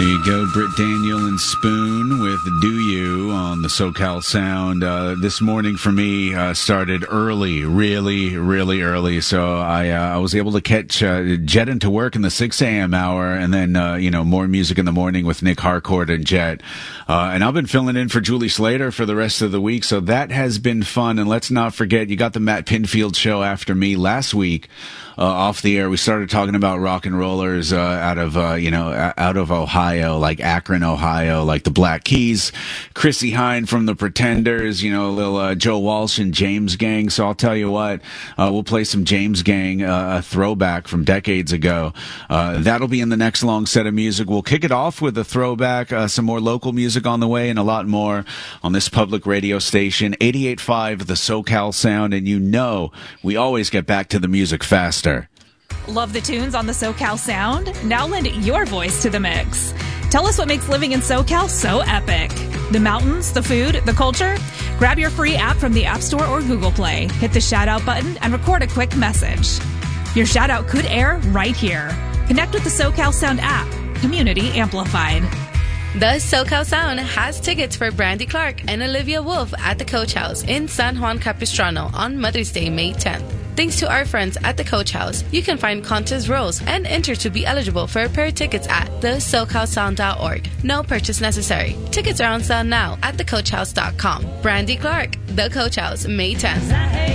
There you go, Britt Daniel and Spoon with Do You on the SoCal Sound. This morning for me started early, really early. So I was able to catch Jet into work in the 6 a.m. hour, and then more music in the morning with Nick Harcourt and Jet. And I've been filling in for Julie Slater for the rest of the week, so that has been fun. And let's not forget, you got the Matt Pinfield show after me last week. Off the air, we started talking about rock and rollers out of Ohio, like Akron, Ohio, like the Black Keys, Chrissy Hine from the Pretenders, little Joe Walsh and James Gang. So I'll tell you what, we'll play some James Gang, a throwback from decades ago. That'll be in the next long set of music. We'll kick it off with a throwback, some more local music on the way, and a lot more on this public radio station, 88.5, the SoCal Sound. And we always get back to the music faster. Love the tunes on the SoCal Sound? Now lend your voice to the mix. Tell us what makes living in SoCal so epic. The mountains, the food, the culture? Grab your free app from the App Store or Google Play. Hit the shout-out button and record a quick message. Your shout-out could air right here. Connect with the SoCal Sound app. Community amplified. The SoCal Sound has tickets for Brandy Clark and Olivia Wolf at the Coach House in San Juan Capistrano on Mother's Day, May 10th. Thanks to our friends at the Coach House, you can find contest rules and enter to be eligible for a pair of tickets at thesocalsound.org. No purchase necessary. Tickets are on sale now at thecoachhouse.com. Brandy Clark, The Coach House, May 10th.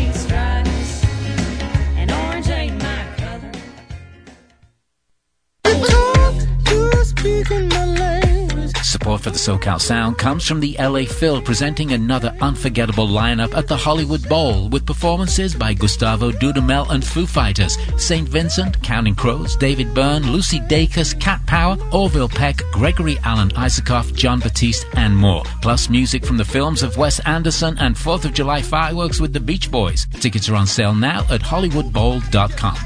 Support for the SoCal Sound comes from the LA Phil, presenting another unforgettable lineup at the Hollywood Bowl with performances by Gustavo Dudamel and Foo Fighters, St. Vincent, Counting Crows, David Byrne, Lucy Dacus, Cat Power, Orville Peck, Gregory Alan Isaacoff, John Batiste, and more. Plus music from the films of Wes Anderson and 4th of July fireworks with the Beach Boys. Tickets are on sale now at hollywoodbowl.com.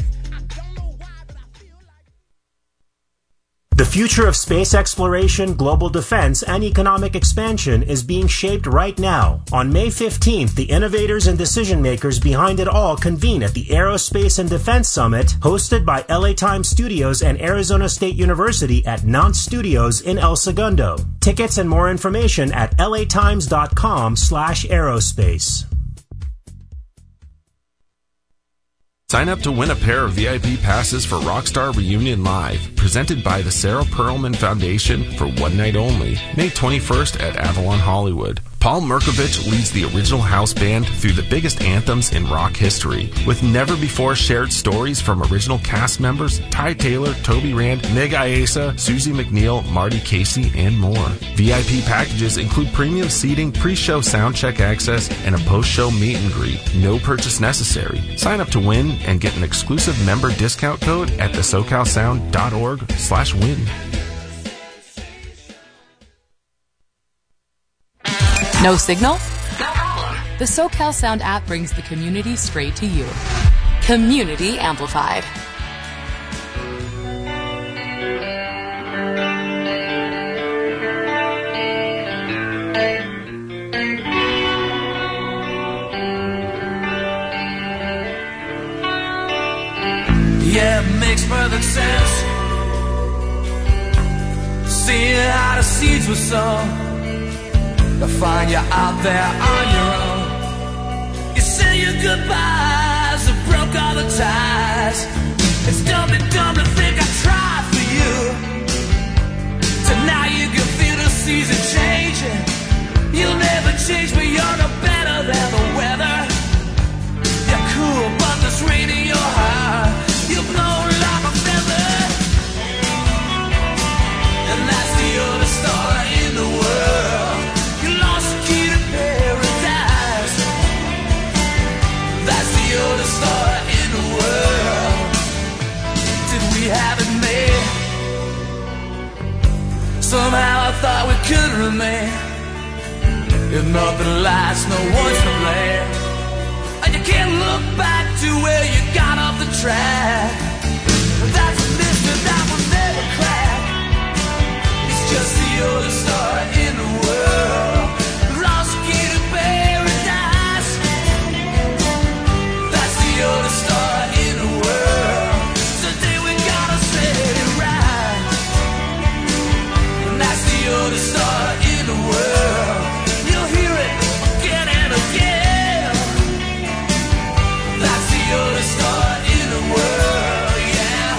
The future of space exploration, global defense, and economic expansion is being shaped right now. On May 15th, the innovators and decision makers behind it all convene at the Aerospace and Defense Summit, hosted by LA Times Studios and Arizona State University at Nance Studios in El Segundo. Tickets and more information at latimes.com/aerospace. Sign up to win a pair of VIP passes for Rockstar Reunion Live, presented by the Sarah Perlman Foundation for one night only, May 21st at Avalon Hollywood. Paul Merkovich leads the original house band through the biggest anthems in rock history, with never-before-shared stories from original cast members Ty Taylor, Toby Rand, Meg Iesa, Susie McNeil, Marty Casey, and more. VIP packages include premium seating, pre-show soundcheck access, and a post-show meet and greet. No purchase necessary. Sign up to win and get an exclusive member discount code at thesocalsound.org/win. No signal? No problem. The SoCal Sound app brings the community straight to you. Community amplified. Yeah, it makes perfect sense. See how the seeds were sown to find you out there on your own. You say your goodbyes and broke all the ties. It's dumb to think I tried for you. So now you can feel the season changing. You'll never change, but you're no better than the weather. You're cool, but there's rain in your heart. You blow like a feather, and that's the only story in the world. You lost the key to paradise. That's the only story in the world. Did we have it made? Somehow I thought we could remain. If nothing lasts, no one's to blame. And you can't look back to where you got off the track. That's a mystery that will never crack. It's just the oldest story in the world. Lost key to paradise. That's the oldest story in the world. Today we gotta set it right. oldest star in the world. You'll hear it again and again. That's the oldest star in the world, yeah.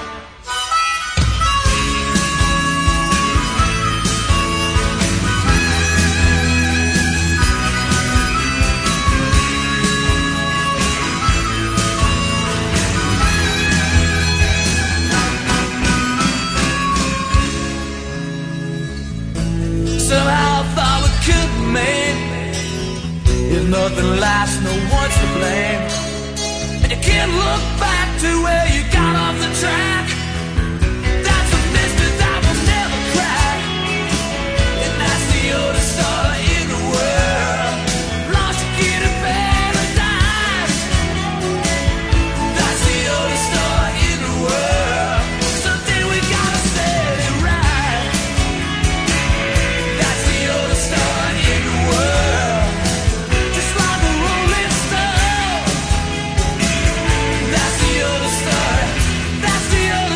Somehow I thought we could make. If nothing lasts, no one's to blame. And you can't look back to where you got off the track. That's a mystery that will never crack. And that's the oldest star in the world. Lost your key to paradise. That's the oldest star in the world. Someday we gotta set it right. That's the oldest star in the world. Just like a rolling stone. That's the oldest star. That's the oldest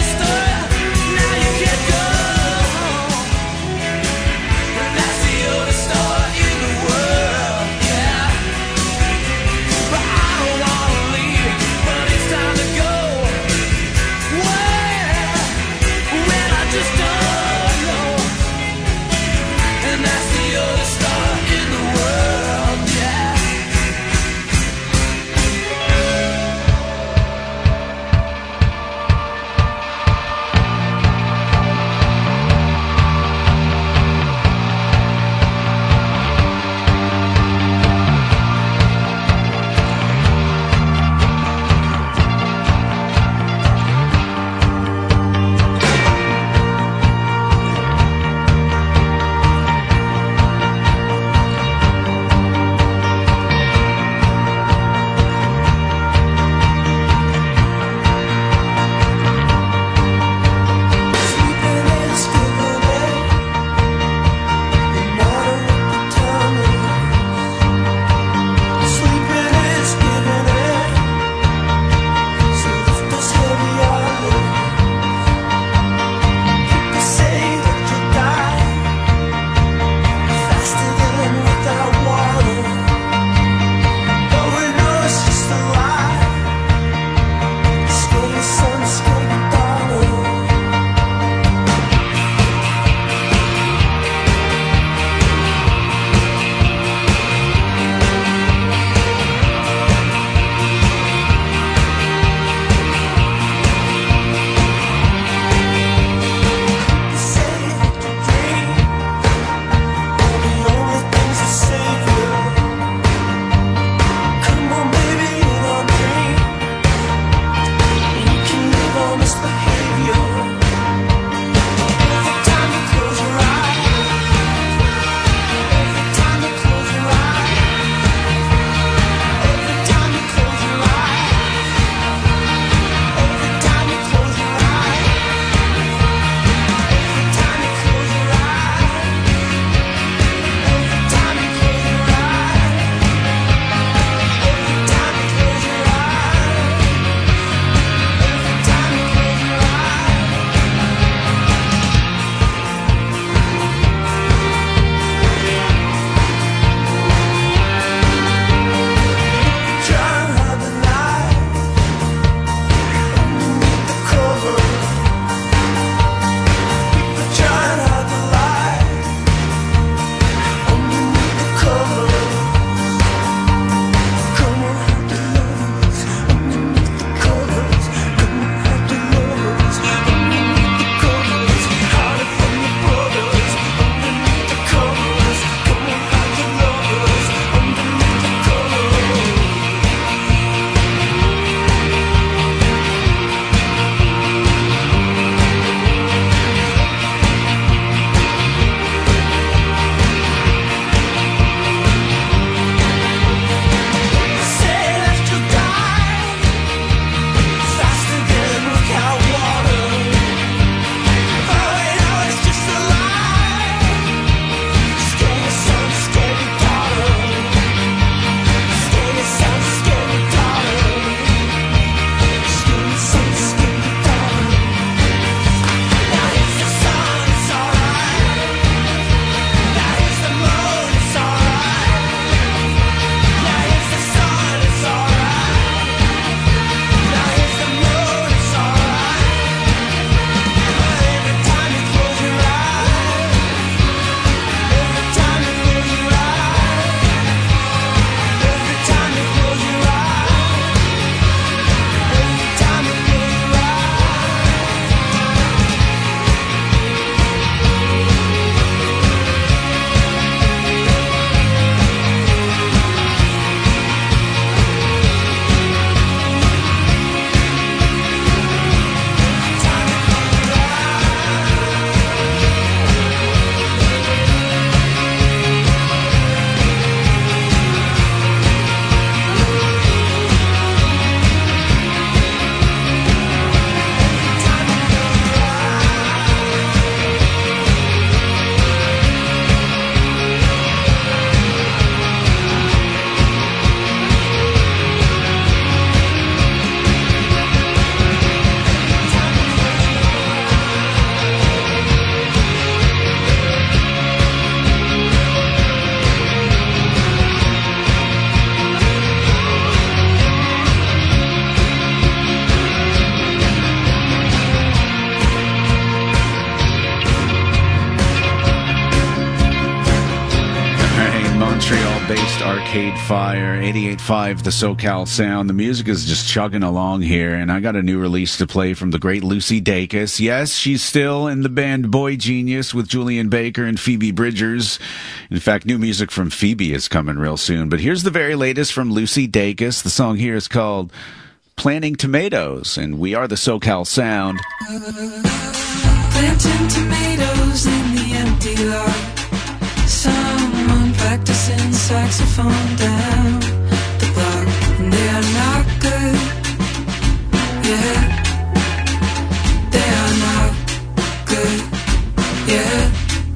Montreal-based Arcade Fire, 88.5 The SoCal Sound. The music is just chugging along here, and I got a new release to play from the great Lucy Dacus. Yes, she's still in the band Boy Genius with Julian Baker and Phoebe Bridgers. In fact, new music from Phoebe is coming real soon. But here's the very latest from Lucy Dacus. The song here is called Planting Tomatoes, and we are the SoCal Sound. Planting tomatoes in the empty lot. Someone practicing saxophone down the block, and they are not good. Yeah, they are not good. Yeah,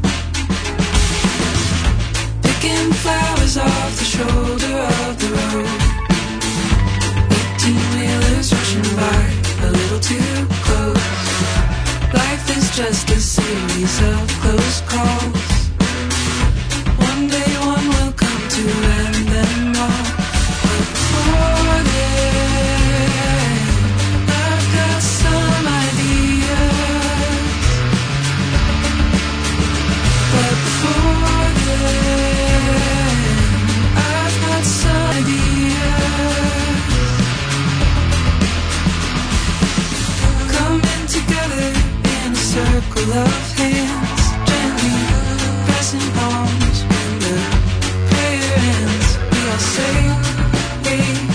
picking flowers off the shoulder of the road. 18-wheelers rushing by a little too close. Life is just a series of close calls. One day one will come to end them all. But before then, I've got some ideas. But before then, I've got some ideas. Coming together in a circle of hands, gently pressing palms when the prayer ends. We all say amen.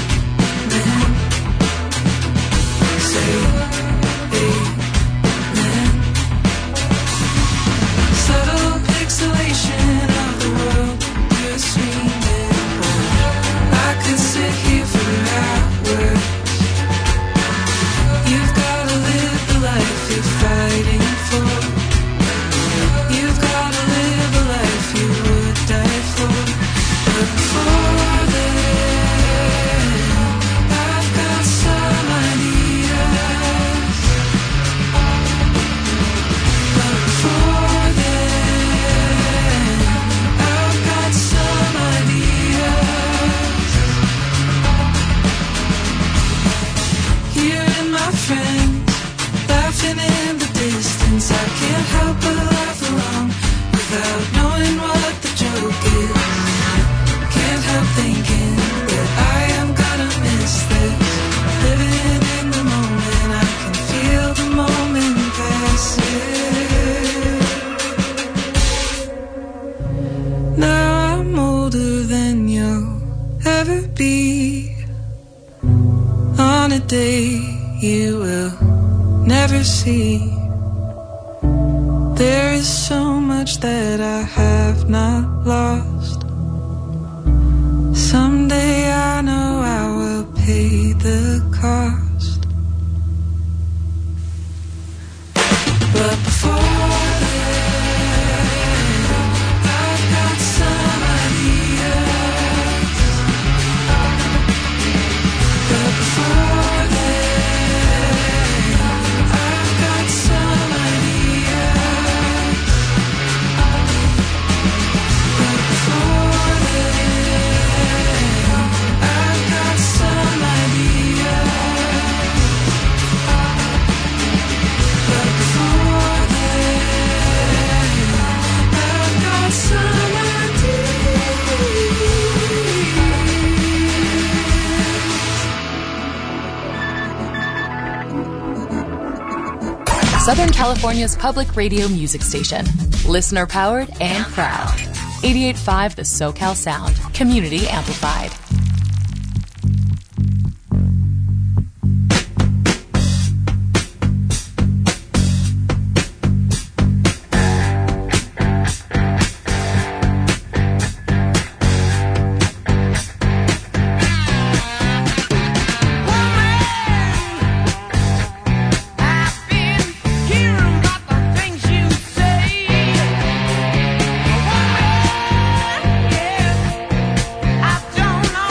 Say amen. Subtle pixelation of the world you're streaming on. I could sit here for hours. You've gotta live the life you're fighting for. You've gotta live a life you would die for. But before then, I've got some ideas. But before then, I've got some ideas. Hearing my friends laughing in the distance, I can't help but laugh along without knowing what the joke is. Can't help thinking that I am gonna miss this. Living in the moment, I can feel the moment passing. Now I'm older than you'll ever be. On a day you will never see. There is so much that I have not lost. Someday I know I will pay the cost. But before then, I've got some ideas. But before then, I've got some ideas. But before then, I've got some ideas. But before then, I've got some Southern California's public radio music station. Listener powered and proud. 88.5 The SoCal Sound. Community amplified. I don't know.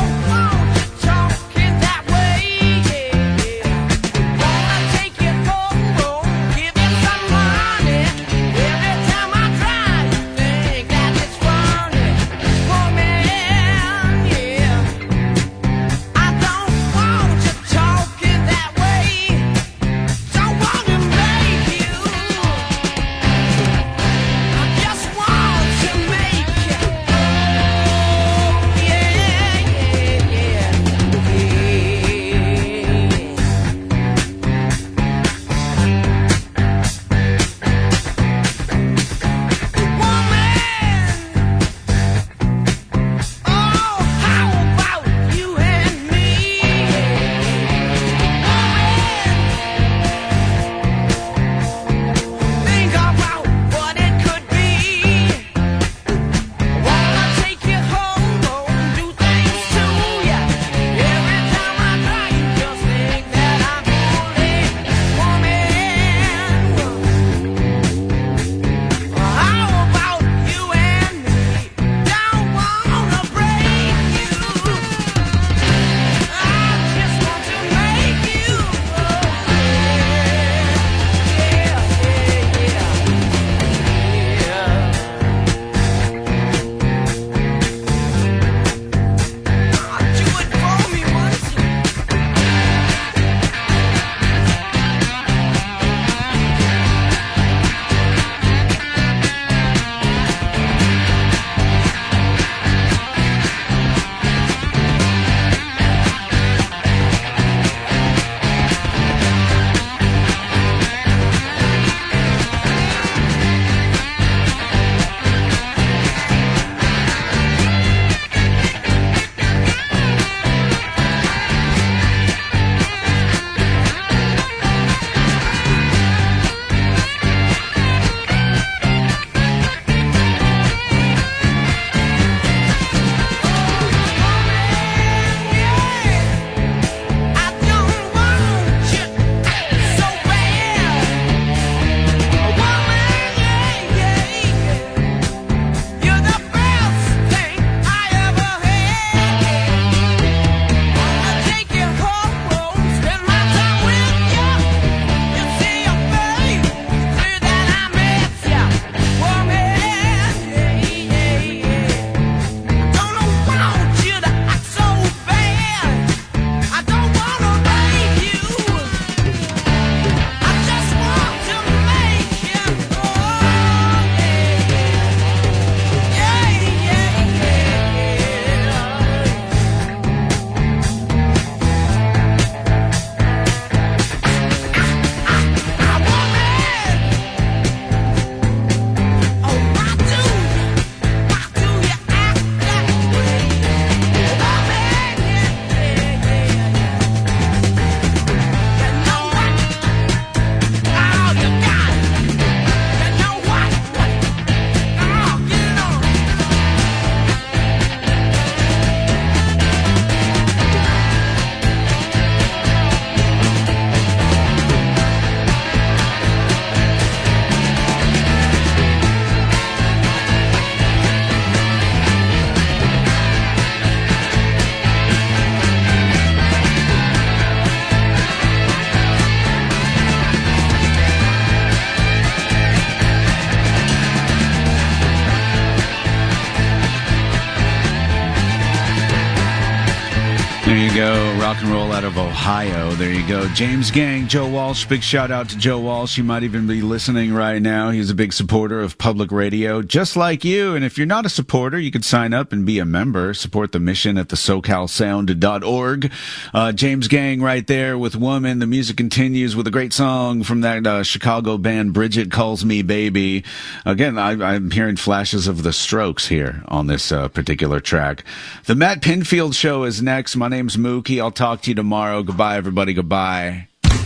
rock and roll out of Ohio. There you go. James Gang, Joe Walsh. Big shout out to Joe Walsh. He might even be listening right now. He's a big supporter of public radio, just like you. And if you're not a supporter, you could sign up and be a member. Support the mission at the SoCalSound.org. James Gang right there with Woman. The music continues with a great song from that Chicago band Bridget Calls Me Baby. Again, I'm hearing flashes of the Strokes here on this particular track. The Matt Pinfield Show is next. My name's Mookie. I'll talk to you tomorrow. Goodbye, everybody. Goodbye.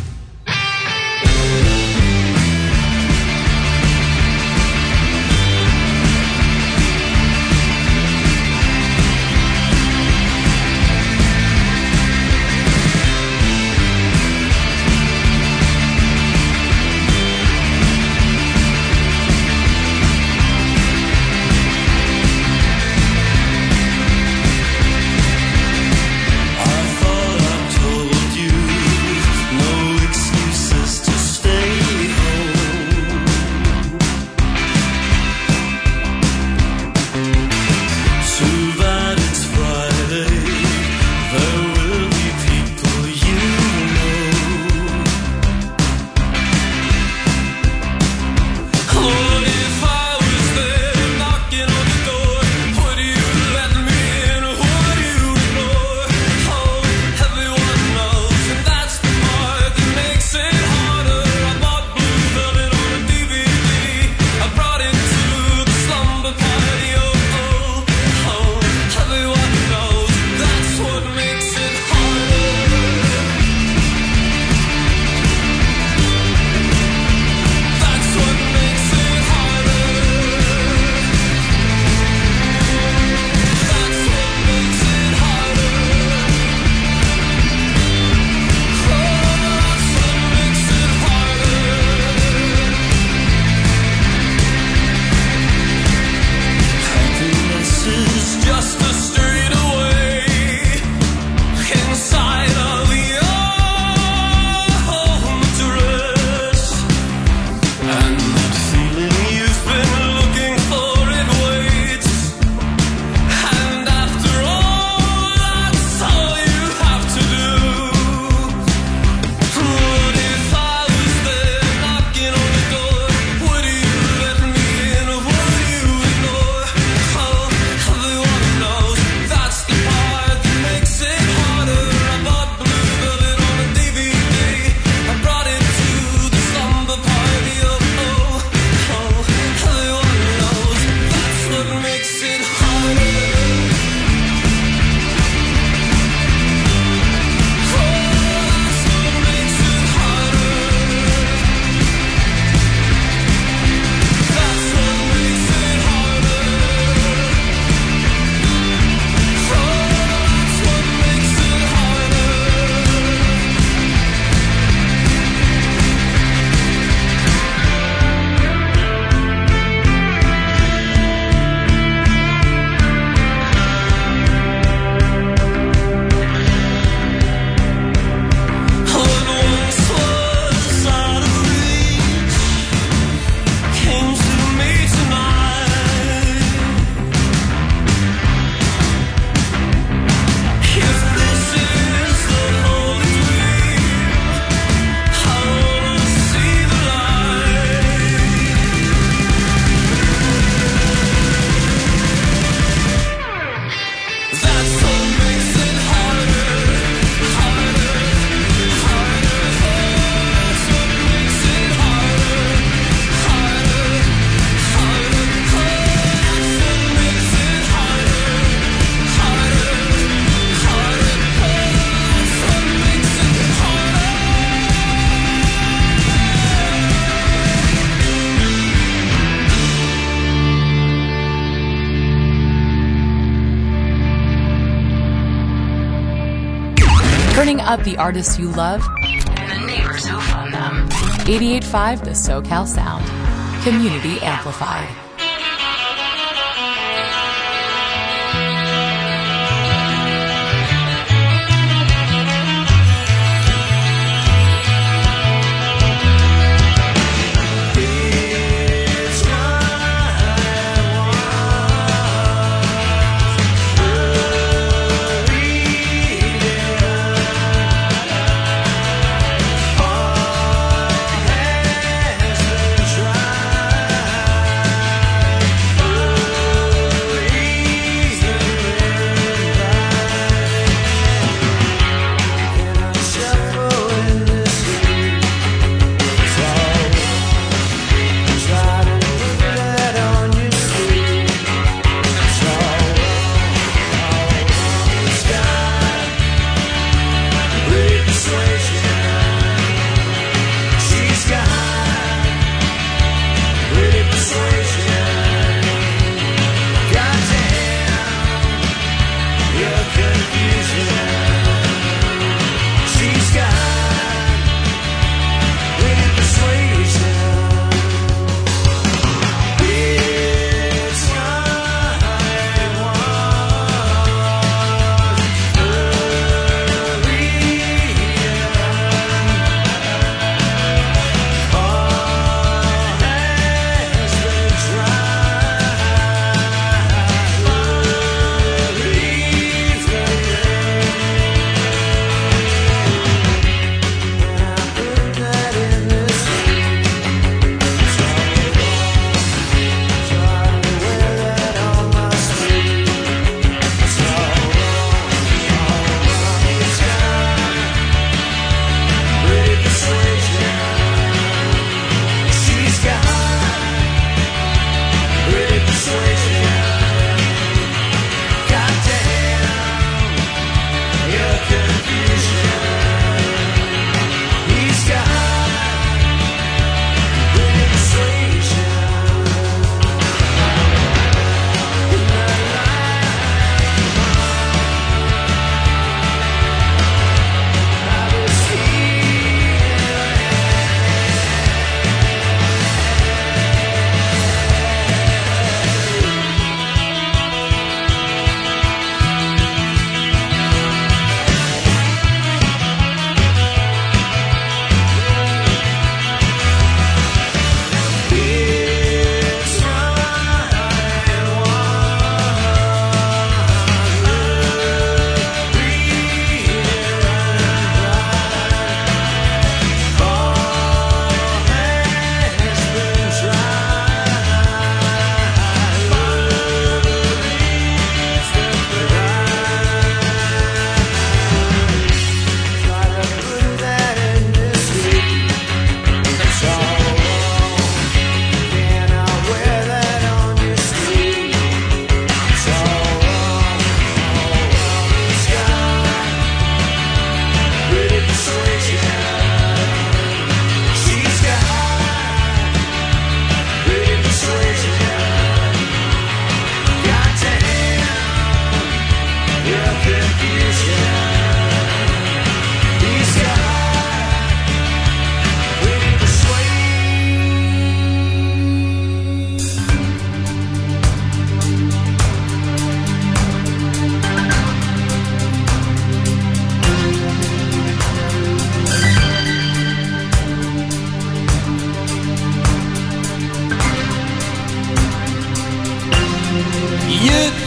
Turning up the artists you love and the neighbors who fund them. 88.5 The SoCal Sound. Community amplified.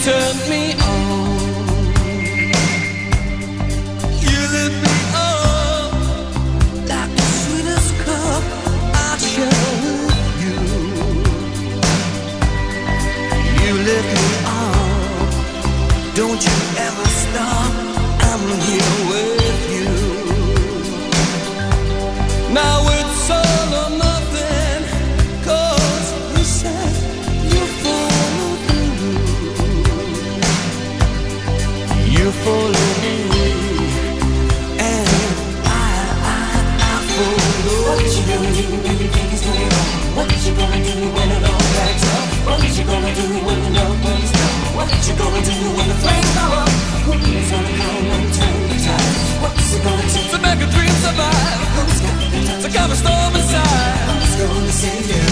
turned me on. You lit me up like the sweetest cup I'd share with you. You lit me up, don't you ever stop, I'm here with you. Now it's all or nothing, 'cause you said you're follow through. You follow me, and I follow. What you gonna do when you think it's going on? What you gonna do when it all backs up? What you gonna do when the love is done? What you gonna do when the flames are up? Who's gonna come and turn the tide? What's it gonna take to make a dream survive? Who's got the touch to calm a storm inside? Who's gonna save you?